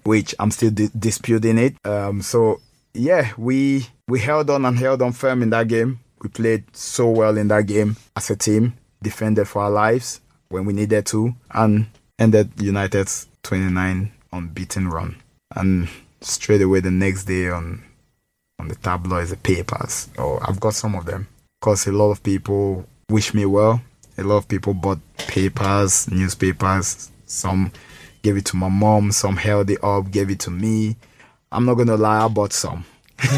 which I'm still di- disputing it. Um, so yeah, we we held on and held on firm in that game. We played so well in that game as a team, defended for our lives when we needed to, and ended United's twenty-nine unbeaten run. And straight away the next day on on the tabloids, the papers, oh, I've got some of them, because a lot of people wish me well. A lot of people bought papers, newspapers. Some gave it to my mom, some held it up, gave it to me. I'm not going to lie, I bought some.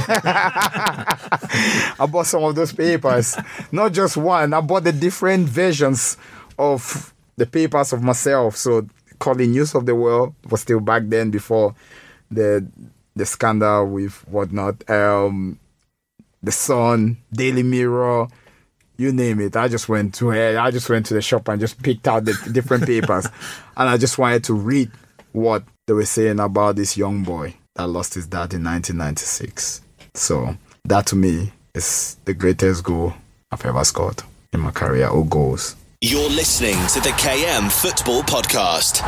I bought some of those papers. Not just one. I bought the different versions of the papers of myself. So calling News of the World was still back then, before the the scandal with whatnot. Um, the Sun, Daily Mirror, you name it. I just went to I just went to the shop and just picked out the different papers, and I just wanted to read what they were saying about this young boy that lost his dad in nineteen ninety-six. So that to me is the greatest goal I've ever scored in my career, or goals. You're listening to the K M Football Podcast.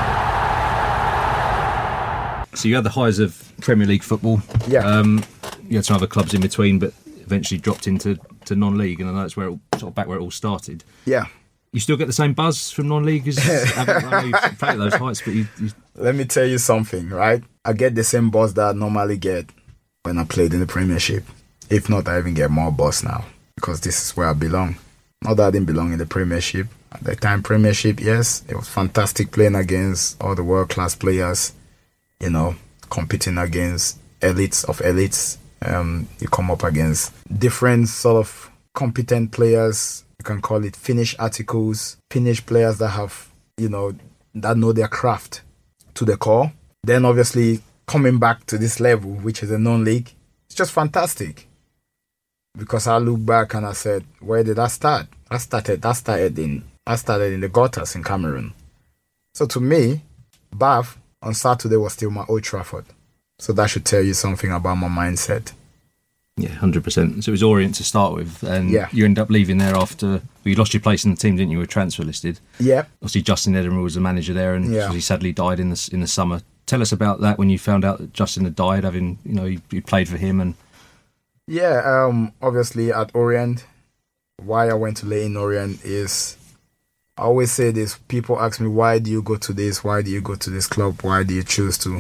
So you had the highs of Premier League football. Yeah. Um, you had some other clubs in between, but eventually dropped into to non-league, and I know that's where it, sort of back where it all started. Yeah. You still get the same buzz from non-league as I know you play at those heights, but you, you... Let me tell you something, right? I get the same buzz that I normally get when I played in the Premiership. If not, I even get more buzz now, because this is where I belong. Not that I didn't belong in the Premiership. At the time, Premiership, yes, it was fantastic playing against all the world-class players, you know, competing against elites of elites. Um, you come up against different sort of competent players. You can call it finished articles, finished players that have, you know, that know their craft to the core. Then obviously coming back to this level, which is a non-league, it's just fantastic. Because I look back and I said, where did I start? I started, I started in, I started in the gutters in Cameroon. So to me, Bath on Saturday was still my Old Trafford. So that should tell you something about my mindset. Yeah, one hundred percent. So it was Orient to start with, and yeah. you ended up leaving there after well, you lost your place in the team, didn't you? You were transfer listed. Yeah. Obviously, Justin Edinburgh was the manager there, and yeah. he sadly died in the in the summer. Tell us about that when you found out that Justin had died. Having you know you, you played for him, and yeah, um, obviously at Orient, why I went to Leyton Orient is, I always say this. People ask me, why do you go to this? Why do you go to this club? Why do you choose to?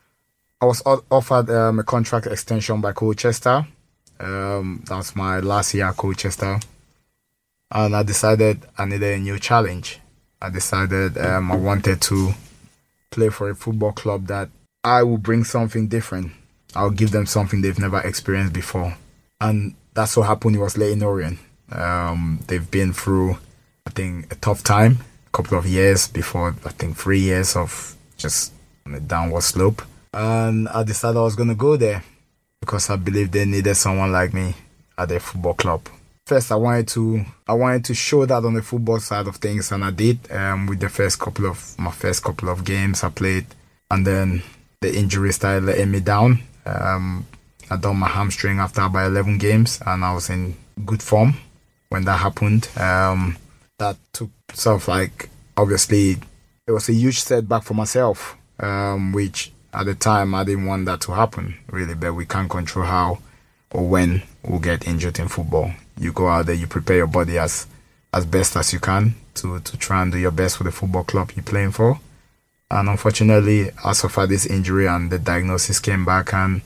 I was offered um, a contract extension by Colchester. Um, that was my last year at Colchester. And I decided I needed a new challenge. I decided um, I wanted to play for a football club that I will bring something different. I'll give them something they've never experienced before. And that's what happened. It was Leyton Orient. Um, they've been through, I think, a tough time. A couple of years before, I think, three years of just on a downward slope. And I decided I was going to go there because I believed they needed someone like me at their football club. First, I wanted to I wanted to show that on the football side of things, and I did. Um, with the first couple of my first couple of games I played, and then the injury started letting me down. Um, I done my hamstring after about eleven games, and I was in good form when that happened. Um, that took sort of like, obviously, it was a huge setback for myself, um, which at the time I didn't want that to happen, really, but we can't control how or when we'll get injured in football. You go out there, you prepare your body as as best as you can to, to try and do your best with the football club you're playing for. And unfortunately, I suffered this injury and the diagnosis came back and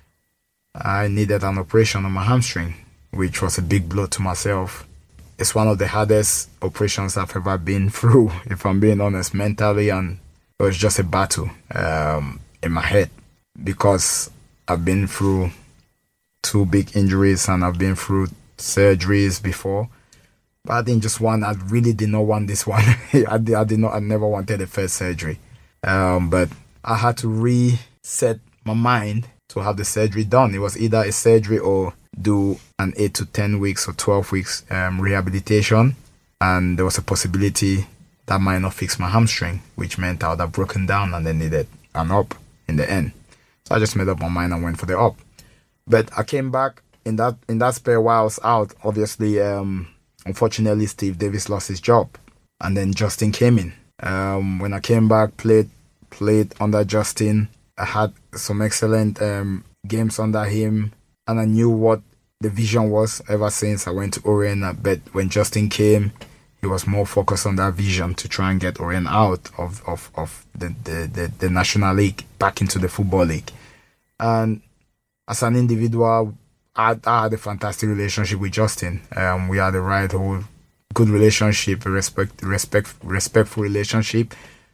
I needed an operation on my hamstring, which was a big blow to myself. It's one of the hardest operations I've ever been through, if I'm being honest, mentally, and it was just a battle um, in my head because I've been through two big injuries and I've been through surgeries before, but I think just one. I really did not want this one. I did, I did not. I never wanted the first surgery, um, but I had to reset my mind to have the surgery done. It was either a surgery or do an eight to ten weeks or twelve weeks um, rehabilitation, and there was a possibility that might not fix my hamstring, which meant I would have broken down and then needed an op in the end. So I just made up my mind and went for the op. But I came back. In that in that spare while I was out, obviously, um, unfortunately, Steve Davis lost his job, and then Justin came in. Um, when I came back, played played under Justin, I had some excellent um, games under him, and I knew what the vision was ever since I went to Orient. But when Justin came, he was more focused on that vision to try and get Orient out of, of, of the, the, the, the National League back into the Football League. And as an individual, I, I had a fantastic relationship with Justin. Um, we had the right whole good relationship, a respect, respect, respectful relationship.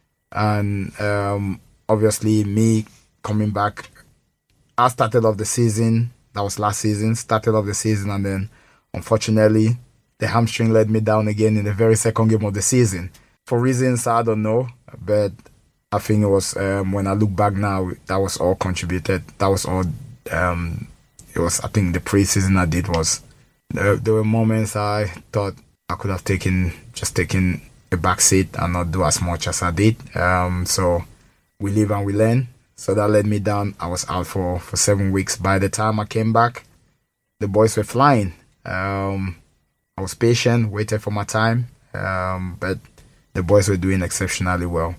And um, obviously me coming back, I started off the season, that was last season, started off the season, and then unfortunately the hamstring let me down again in the very second game of the season. For reasons I don't know, but I think it was, um, when I look back now, that was all contributed. That was all, um, it was, I think the pre-season I did was, there, there were moments I thought I could have taken, just taken a back seat and not do as much as I did. Um, so we live and we learn. So that let me down. I was out for, for seven weeks. By the time I came back, the boys were flying. Um, I was patient, waited for my time, um, but the boys were doing exceptionally well.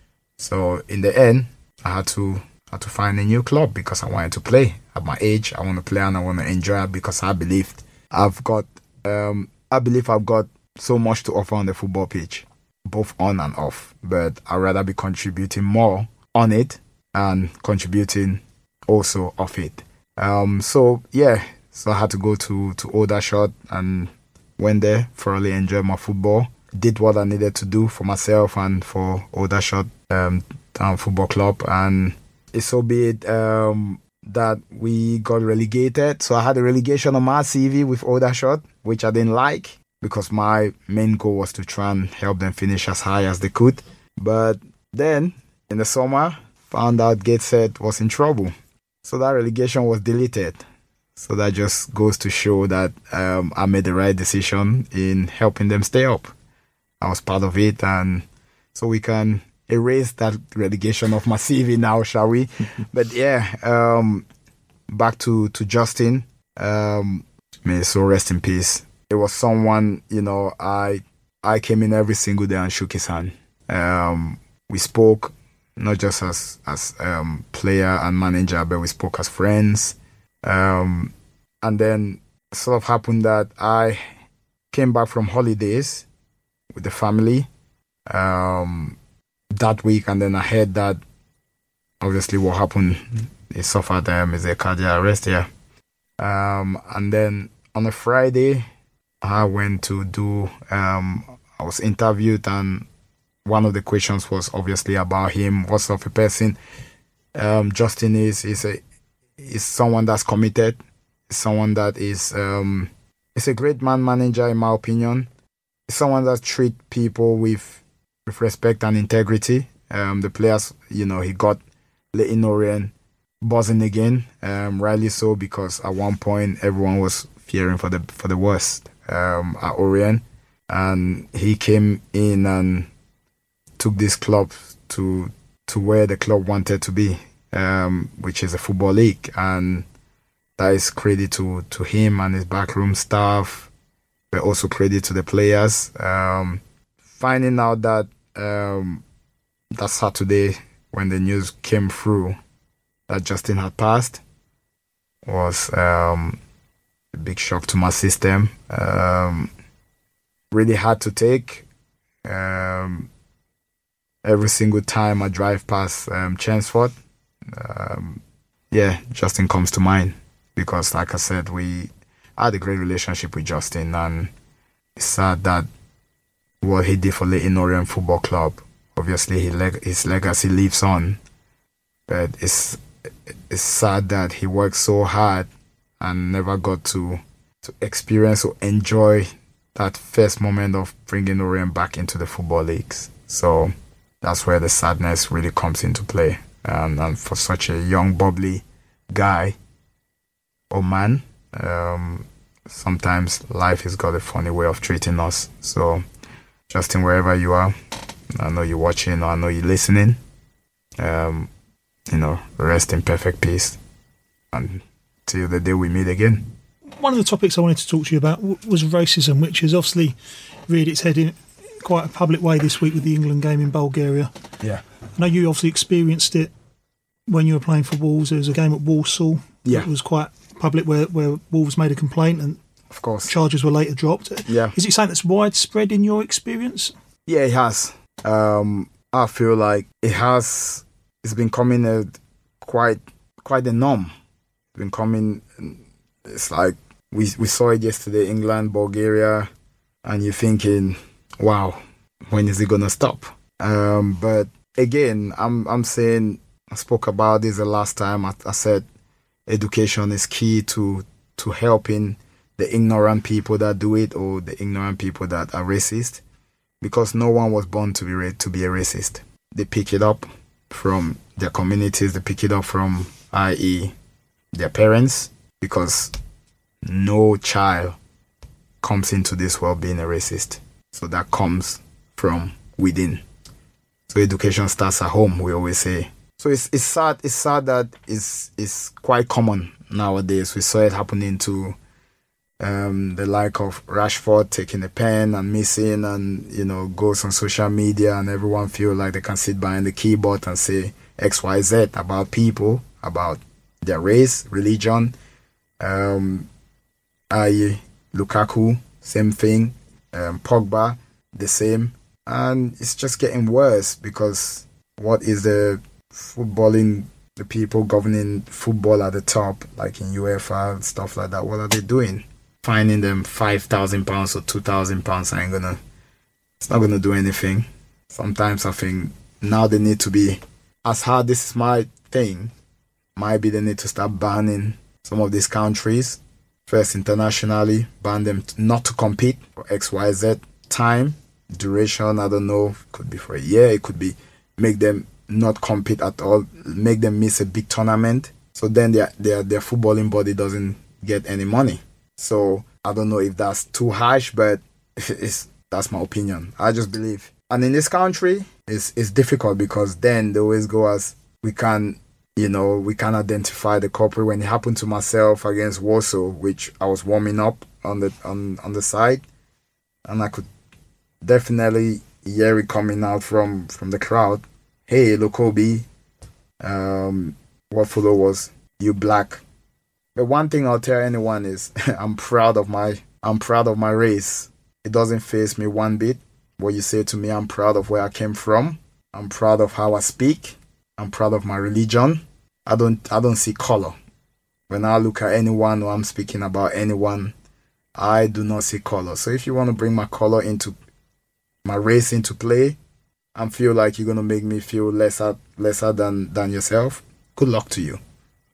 So in the end, I had to had to find a new club because I wanted to play. At my age, I want to play and I want to enjoy it because I believed I've got, um, I believe I've got so much to offer on the football pitch, both on and off. But I'd rather be contributing more on it and contributing also off it. Um, so yeah, so I had to go to to Aldershot and went there, thoroughly enjoyed my football, did what I needed to do for myself and for Aldershot um, Town Football Club, and it's so be it um, that we got relegated. So I had a relegation on my C V with Aldershot, which I didn't like because my main goal was to try and help them finish as high as they could. But then in the summer, found out Gateshead was in trouble. So that relegation was deleted. So that just goes to show that um, I made the right decision in helping them stay up. I was part of it, and so we can erase that relegation of my C V now, shall we? But yeah, um, back to, to Justin. Um, may so rest in peace. It was someone, you know, I I came in every single day and shook his hand. Um, we spoke, not just as as um, player and manager, but we spoke as friends. Um, and then it sort of happened that I came back from holidays with the family um, that week, and then I heard that obviously what happened, he suffered um, is a cardiac arrest, yeah. Um, and then on a Friday, I went to do, um, I was interviewed, and one of the questions was obviously about him, what sort of a person um, Justin is. He's a is someone that's committed, someone that is um, is a great man manager in my opinion. Someone that treats people with with respect and integrity. Um, the players, you know, he got Leyton Orient buzzing again, um, rightly so, because at one point everyone was fearing for the for the worst um, at Orient, and he came in and took this club to to where the club wanted to be. Um, which is a football league, and that is credit to, to him and his backroom staff, but also credit to the players. Um, finding out that um, that Saturday when the news came through that Justin had passed was um, a big shock to my system. Um, really hard to take. Um, every single time I drive past um, Chelmsford, Um, yeah, Justin comes to mind because, like I said, we had a great relationship with Justin, and it's sad that what he did for Leyton Orient Football Club, obviously his, leg- his legacy lives on, but it's it's sad that he worked so hard and never got to to experience or enjoy that first moment of bringing Orient back into the football leagues. So that's where the sadness really comes into play. Um, and for such a young, bubbly guy or man, um, sometimes life has got a funny way of treating us. So, Justin, wherever you are, I know you're watching or I know you're listening, um, you know, rest in perfect peace until the day we meet again. One of the topics I wanted to talk to you about was racism, which has obviously reared its head in quite a public way this week with the England game in Bulgaria. Yeah. I know you obviously experienced it when you were playing for Wolves, there was a game at Walsall. Yeah. It was quite public where, where Wolves made a complaint and of course charges were later dropped. Yeah. Is it something that's widespread in your experience? Yeah, it has. Um, I feel like it has. It's been coming a quite quite a norm. It's been coming. It's like we we saw it yesterday, England, Bulgaria, and you're thinking, wow, when is it gonna stop? Um, but again, I'm I'm saying I spoke about this the last time. I, I said education is key to to helping the ignorant people that do it or the ignorant people that are racist, because no one was born to be ra- to be a racist. They pick it up from their communities. They pick it up from, that is, their parents, because no child comes into this world being a racist. So that comes from within. So education starts at home, we always say. So it's it's sad. It's sad that it's it's quite common nowadays. We saw it happening to um, the like of Rashford taking a pen and missing, and you know goes on social media, and everyone feel like they can sit behind the keyboard and say X, Y, Z about people, about their race, religion. Um, I Lukaku, same thing. Um, Pogba, the same, and it's just getting worse because what is the footballing, the people governing football at the top, like in UEFA and stuff like that, what are they doing? Finding them five thousand pounds or two thousand pounds ain't gonna, it's not gonna do anything. Sometimes I think now they need to be, as hard this is my thing, maybe they need to start banning some of these countries. First internationally, ban them not to compete for X Y Z time, duration, I don't know, could be for a year, it could be make them not compete at all, make them miss a big tournament, so then their their their footballing body doesn't get any money. So I don't know if that's too harsh, but it's that's my opinion. I just believe, and in this country, it's it's difficult because then they always go as we can, you know, we can identify the culprit. When it happened to myself against Warsaw, which I was warming up on the on on the side, and I could definitely hear it coming out from from the crowd. Hey, Lokobi, um, what follow was, you black. But one thing I'll tell anyone is I'm proud of my I'm proud of my race. It doesn't faze me one bit. What you say to me, I'm proud of where I came from. I'm proud of how I speak. I'm proud of my religion. I don't I don't see color. When I look at anyone or I'm speaking about anyone, I do not see color. So if you want to bring my color into my race into play, and feel like you're gonna make me feel lesser lesser than than yourself, good luck to you.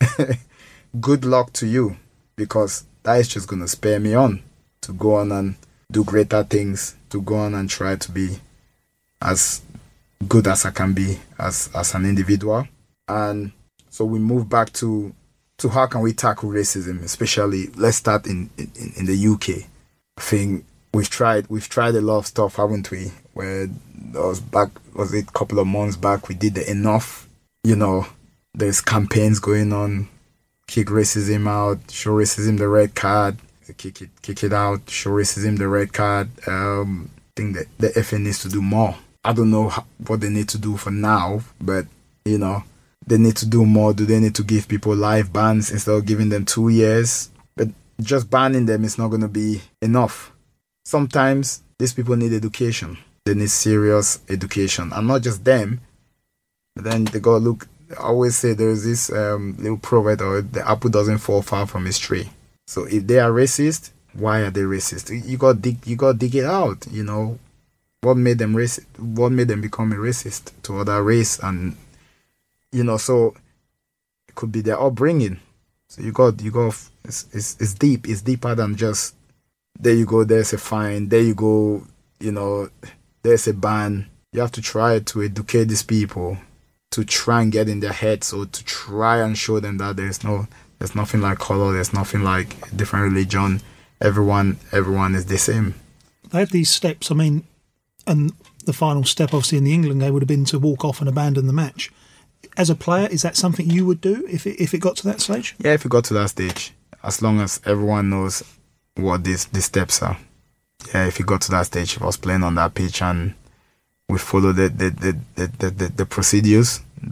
Good luck to you, because that is just gonna spur me on to go on and do greater things, to go on and try to be as good as I can be as as an individual. And so we move back to to how can we tackle racism, especially let's start in in, in the U K. I think we've tried we've tried a lot of stuff, haven't we? Where I was back, was it a couple of months back, we did the Enough. You know, there's campaigns going on, kick racism out, show racism the red card, kick it kick it out, show racism the red card. Um, I think that the F A needs to do more. I don't know how, what they need to do for now, but, you know, they need to do more. Do they need to give people live bans instead of giving them two years? But just banning them is not going to be enough. Sometimes these people need education. They need serious education, and not just them. But then they go look. I always say there's this um, little proverb: or the apple doesn't fall far from its tree. So if they are racist, why are they racist? You got dig. You got dig it out. You know, what made them racist? What made them become a racist to other race? And you know, so it could be their upbringing. So you got you got. It's it's, it's deep. It's deeper than just there. You go. There's a fine. There you go. You know. There's a ban. You have to try to educate these people, to try and get in their heads, or to try and show them that there's no, there's nothing like color, there's nothing like a different religion. Everyone, everyone is the same. They have these steps. I mean, and the final step, obviously, in the England game would have been to walk off and abandon the match. As a player, is that something you would do if it, if it got to that stage? Yeah, if it got to that stage, as long as everyone knows what these these steps are. Yeah, if you got to that stage, if I was playing on that pitch and we follow the the, the, the, the, the, the procedures that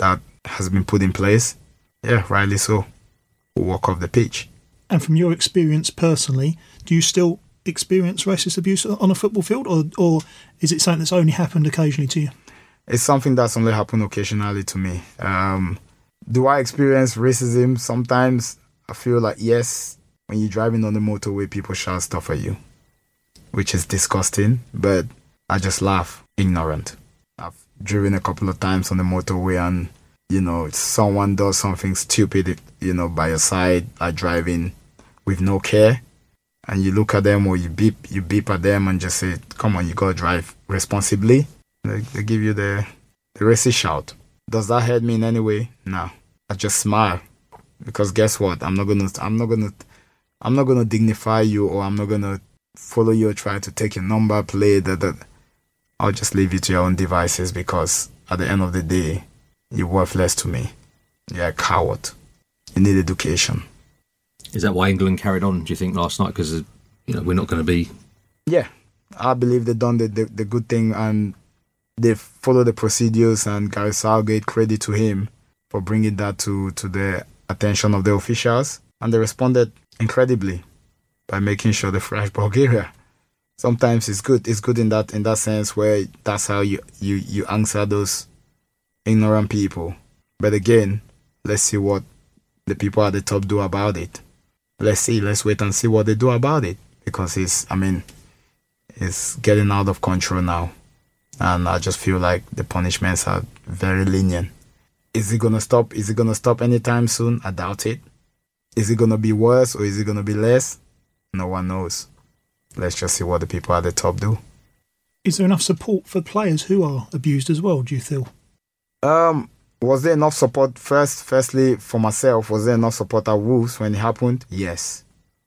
has been put in place, yeah, rightly so, we'll walk off the pitch. And from your experience personally, do you still experience racist abuse on a football field, or, or is it something that's only happened occasionally to you? It's something that's only happened occasionally to me. Um, do I experience racism? Sometimes I feel like, yes, when you're driving on the motorway, people shout stuff at you, which is disgusting, but I just laugh, ignorant. I've driven a couple of times on the motorway and, you know, someone does something stupid, you know, by your side, like driving with no care, and you look at them or you beep, you beep at them and just say, come on, you gotta drive responsibly. They, they give you the, the racist shout. Does that hurt me in any way? No. I just smile, because guess what? I'm not gonna, I'm not gonna, I'm not gonna dignify you, or I'm not gonna follow you or try to take your number, play that. that. I'll just leave you to your own devices, because at the end of the day, you're worthless to me. You're a coward. You need education. Is that why England carried on, do you think, last night? Because, you know, we're not going to be... Yeah, I believe they've done the, the, the good thing, and they followed the procedures, and Gareth Southgate, credit to him for bringing that to, to the attention of the officials, and they responded incredibly by making sure they thrashed Bulgaria. Sometimes it's good. It's good in that in that sense, where that's how you, you, you answer those ignorant people. But again, let's see what the people at the top do about it. Let's see. Let's wait and see what they do about it, because it's, I mean, it's getting out of control now, and I just feel like the punishments are very lenient. Is it gonna stop? Is it gonna stop anytime soon? I doubt it. Is it gonna be worse, or is it gonna be less? No one knows. Let's just see what the people at the top do. Is there enough support for players who are abused as well, do you feel? Um, was there enough support? First, firstly, for myself, was there enough support at Wolves when it happened? Yes.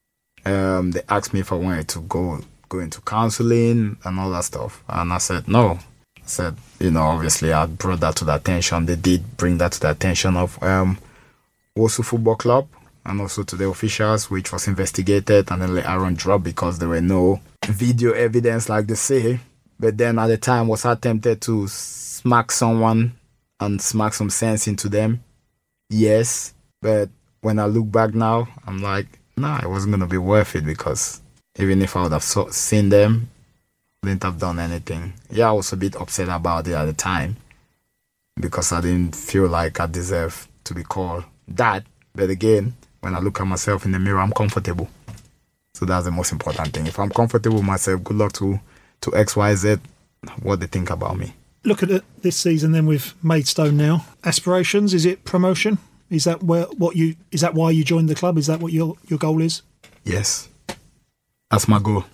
Um, they asked me if I wanted to go go into counselling and all that stuff, and I said no. I said, you know, obviously I brought that to the attention. They did bring that to the attention of um, Wosu Football Club, and also to the officials, which was investigated and then later on dropped because there were no video evidence, like they say. But then at the time, was I tempted to smack someone and smack some sense into them? Yes. But when I look back now, I'm like, nah, it wasn't going to be worth it, because even if I would have so- seen them, I didn't have done anything. Yeah, I was a bit upset about it at the time, because I didn't feel like I deserved to be called that. But again, when I look at myself in the mirror, I'm comfortable. So that's the most important thing. If I'm comfortable with myself, good luck to, to X Y Z, what they think about me. Look at it this season then with Maidstone now. Aspirations, is it promotion? Is that where what you is that why you joined the club? Is that what your, your goal is? Yes. That's my goal.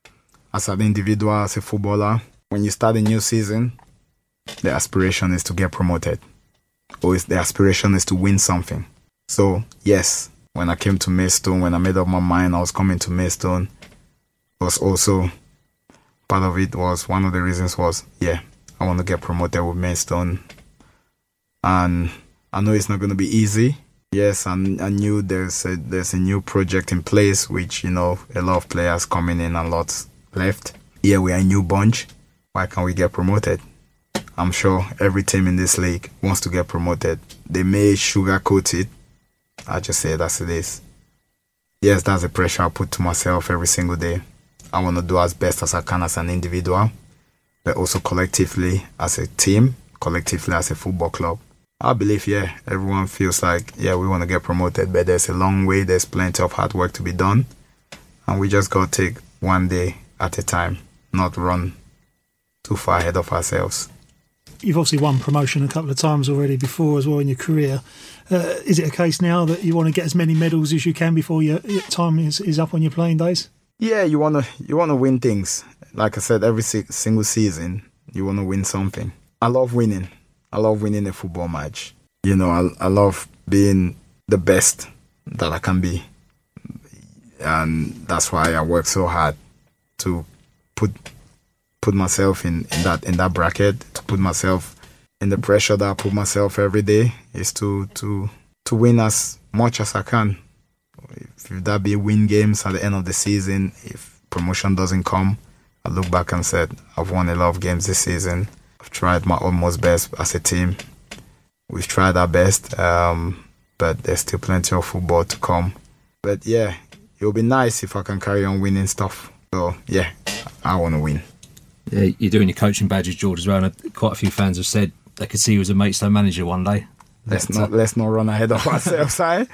As an individual, as a footballer, when you start a new season, the aspiration is to get promoted. Or is the aspiration is to win something. So, yes, when I came to Maidstone, when I made up my mind I was coming to Maidstone, was also part of it was, one of the reasons was, yeah, I want to get promoted with Maidstone. And I know it's not going to be easy. Yes, and I knew there's a, there's a new project in place, which, you know, a lot of players coming in and lots left. Yeah, we are a new bunch. Why can't we get promoted? I'm sure every team in this league wants to get promoted. They may sugarcoat it. I just say it as it is. Yes, that's the pressure I put to myself every single day. I want to do as best as I can as an individual, but also collectively as a team, collectively as a football club. I believe, yeah, everyone feels like, yeah, we want to get promoted, but there's a long way, there's plenty of hard work to be done, and we just got to take one day at a time, not run too far ahead of ourselves. You've obviously won promotion a couple of times already before as well in your career. Uh, is it a case now that you want to get as many medals as you can before your, your time is, is up on your playing days? Yeah, you want to you want to win things. Like I said, every si- single season, you want to win something. I love winning. I love winning a football match. You know, I, I love being the best that I can be. And that's why I work so hard to put put myself in, in that in that bracket, to put myself in the pressure that I put myself every day, is to to to win as much as I can. If that be win games at the end of the season, if promotion doesn't come, I look back and said, I've won a lot of games this season. I've tried my utmost best as a team. we've tried our best, um, but there's still plenty of football to come. But yeah, it would be nice if I can carry on winning stuff. So yeah, I want to win. Yeah, you're doing your coaching badges, George, as well. And quite a few fans have said they could see you as a Maidstone manager one day. Let's not let's not run ahead of ourselves, right?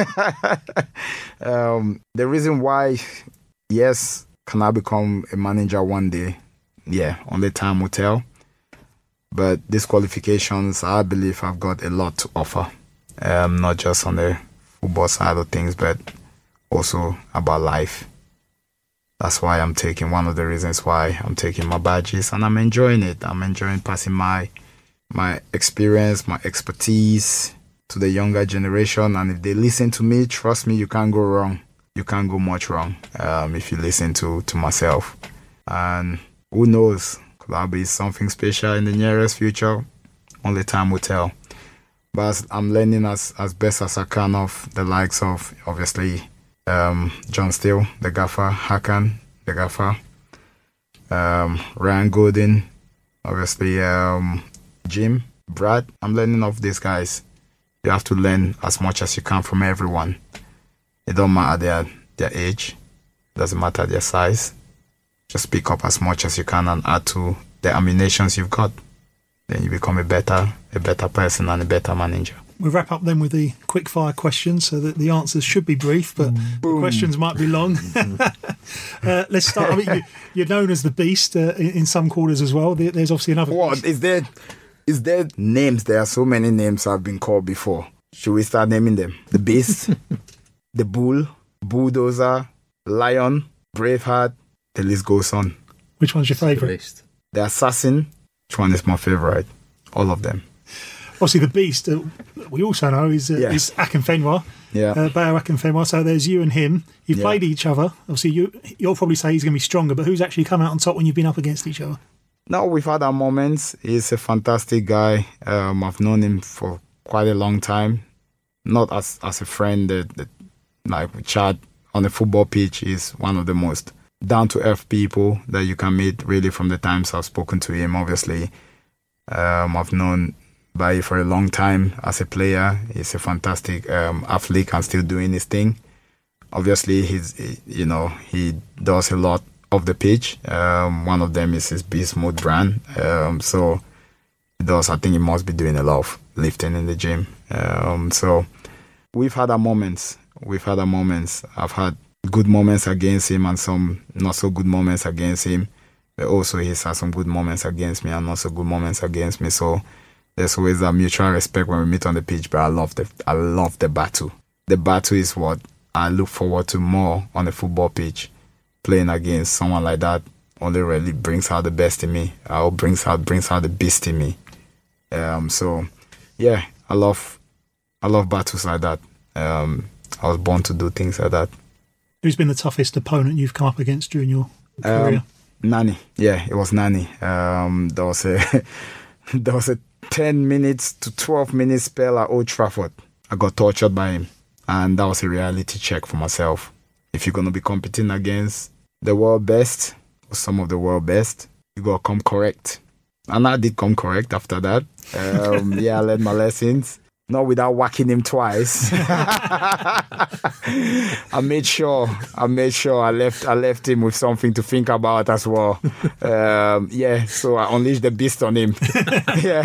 um, the reason why, yes, can I become a manager one day? Yeah, only time will tell. But these qualifications, I believe I've got a lot to offer. Um, not just on the football side of things, but also about life. That's why I'm taking, one of the reasons why I'm taking my badges, and I'm enjoying it. I'm enjoying passing my my experience, my expertise to the younger generation. And if they listen to me, trust me, you can't go wrong. You can't go much wrong um, if you listen to, to myself. And who knows, could I be something special in the nearest future? Only time will tell. But I'm learning as, as best as I can of the likes of, obviously, Um, John Steele, the gaffer, Hakan, the gaffer, um, Ryan Godin, obviously um, Jim, Brad. I'm learning off these guys. You have to learn as much as you can from everyone. It don't matter their their age, doesn't matter their size. Just pick up as much as you can and add to the ammunitions you've got. Then you become a better a better person and a better manager. We'll wrap up then with the quick fire questions so that the answers should be brief, but Boom. the questions might be long. uh, let's start. I mean, you, you're known as the Beast uh, in, in some quarters as well. There, there's obviously another. What is there? Is there names? There are so many names I've been called before. Should we start naming them? The Beast, the Bull, Bulldozer, Lion, Braveheart. The list goes on. Which one's your favourite? The Assassin. Which one is my favourite? All of them. Obviously, the Beast, uh, we also know, is, uh, yeah. is Akinfenwa, yeah. uh, Bayo Akinfenwa. So there's you and him. You've yeah. played each other. Obviously, you, you'll probably say he's going to be stronger, but who's actually come out on top when you've been up against each other? No, we've had our moments. He's a fantastic guy. Um, I've known him for quite a long time. Not as, as a friend, that, that, like Chad on the football pitch. He's one of the most down-to-earth people that you can meet, really, from the times I've spoken to him, obviously. Um, I've known Bayo for a long time as a player. He's a fantastic um, athlete and still doing his thing. Obviously, he's he, you know he does a lot off the pitch. Um, one of them is his Beast Mode brand. Um, so he does. I think he must be doing a lot of lifting in the gym. Um, so we've had our moments. We've had our moments. I've had good moments against him and some not so good moments against him. But also he's had some good moments against me and not so good moments against me. So there's always a mutual respect when we meet on the pitch, but I love the I love the battle. The battle is what I look forward to more on the football pitch. Playing against someone like that only really brings out the best in me. Or brings out brings out the beast in me. Um, so yeah, I love I love battles like that. Um, I was born to do things like that. Who's been the toughest opponent you've come up against during your career? Um, Nani. Yeah, it was Nani. Um, there was a there was a ten minutes to twelve minutes spell at Old Trafford. I got tortured by him. And that was a reality check for myself. If you're going to be competing against the world best, or some of the world best, you got to come correct. And I did come correct after that. Um, yeah, I learned my lessons. Not without whacking him twice. I made sure, I made sure I left, I left him with something to think about as well. Um, yeah, so I unleashed the beast on him. Yeah.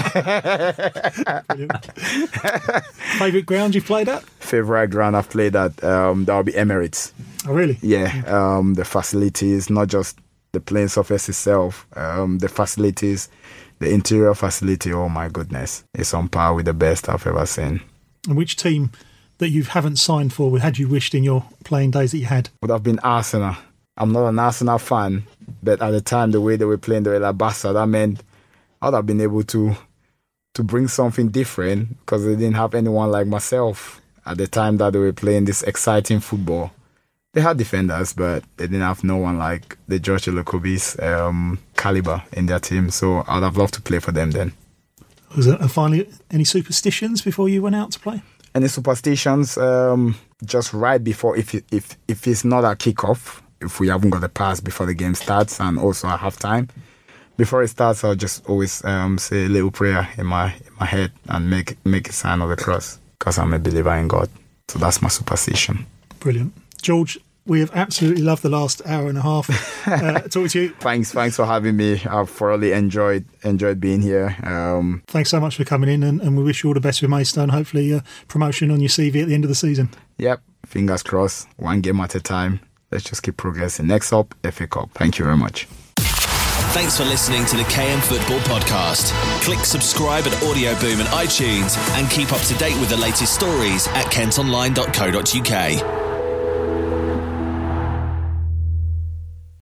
Favourite ground you've played at? Favourite ground I've played at, um, that would be Emirates. Oh, really? Yeah, um, the facilities, not just the playing surface itself, um, the facilities. The interior facility, oh my goodness, it's on par with the best I've ever seen. And which team that you haven't signed for had you wished in your playing days that you had? Would have been Arsenal. I'm not an Arsenal fan, but at the time, the way they were playing, they were like Barca. That meant I would have been able to to bring something different because they didn't have anyone like myself at the time that they were playing this exciting football. They had defenders, but they didn't have no one like the George Elokobi's um, caliber in their team. So I'd have loved to play for them then. Was there finally any superstitions before you went out to play? Any superstitions? Um, just right before, if if if it's not a kickoff, if we haven't got a pass before the game starts, and also at halftime, before it starts, I'll just always um, say a little prayer in my in my head and make make a sign of the cross because I'm a believer in God. So that's my superstition. Brilliant. George, we have absolutely loved the last hour and a half. Uh, talking to you. Thanks, thanks for having me. I've thoroughly enjoyed enjoyed being here. Um, Thanks so much for coming in, and, and we wish you all the best with Maidstone. Hopefully, uh, promotion on your C V at the end of the season. Yep, fingers crossed. One game at a time. Let's just keep progressing. Next up, F A Cup. Thank you very much. Thanks for listening to the K M Football Podcast. Click subscribe at Audio Boom and iTunes and keep up to date with the latest stories at kent online dot co dot uk.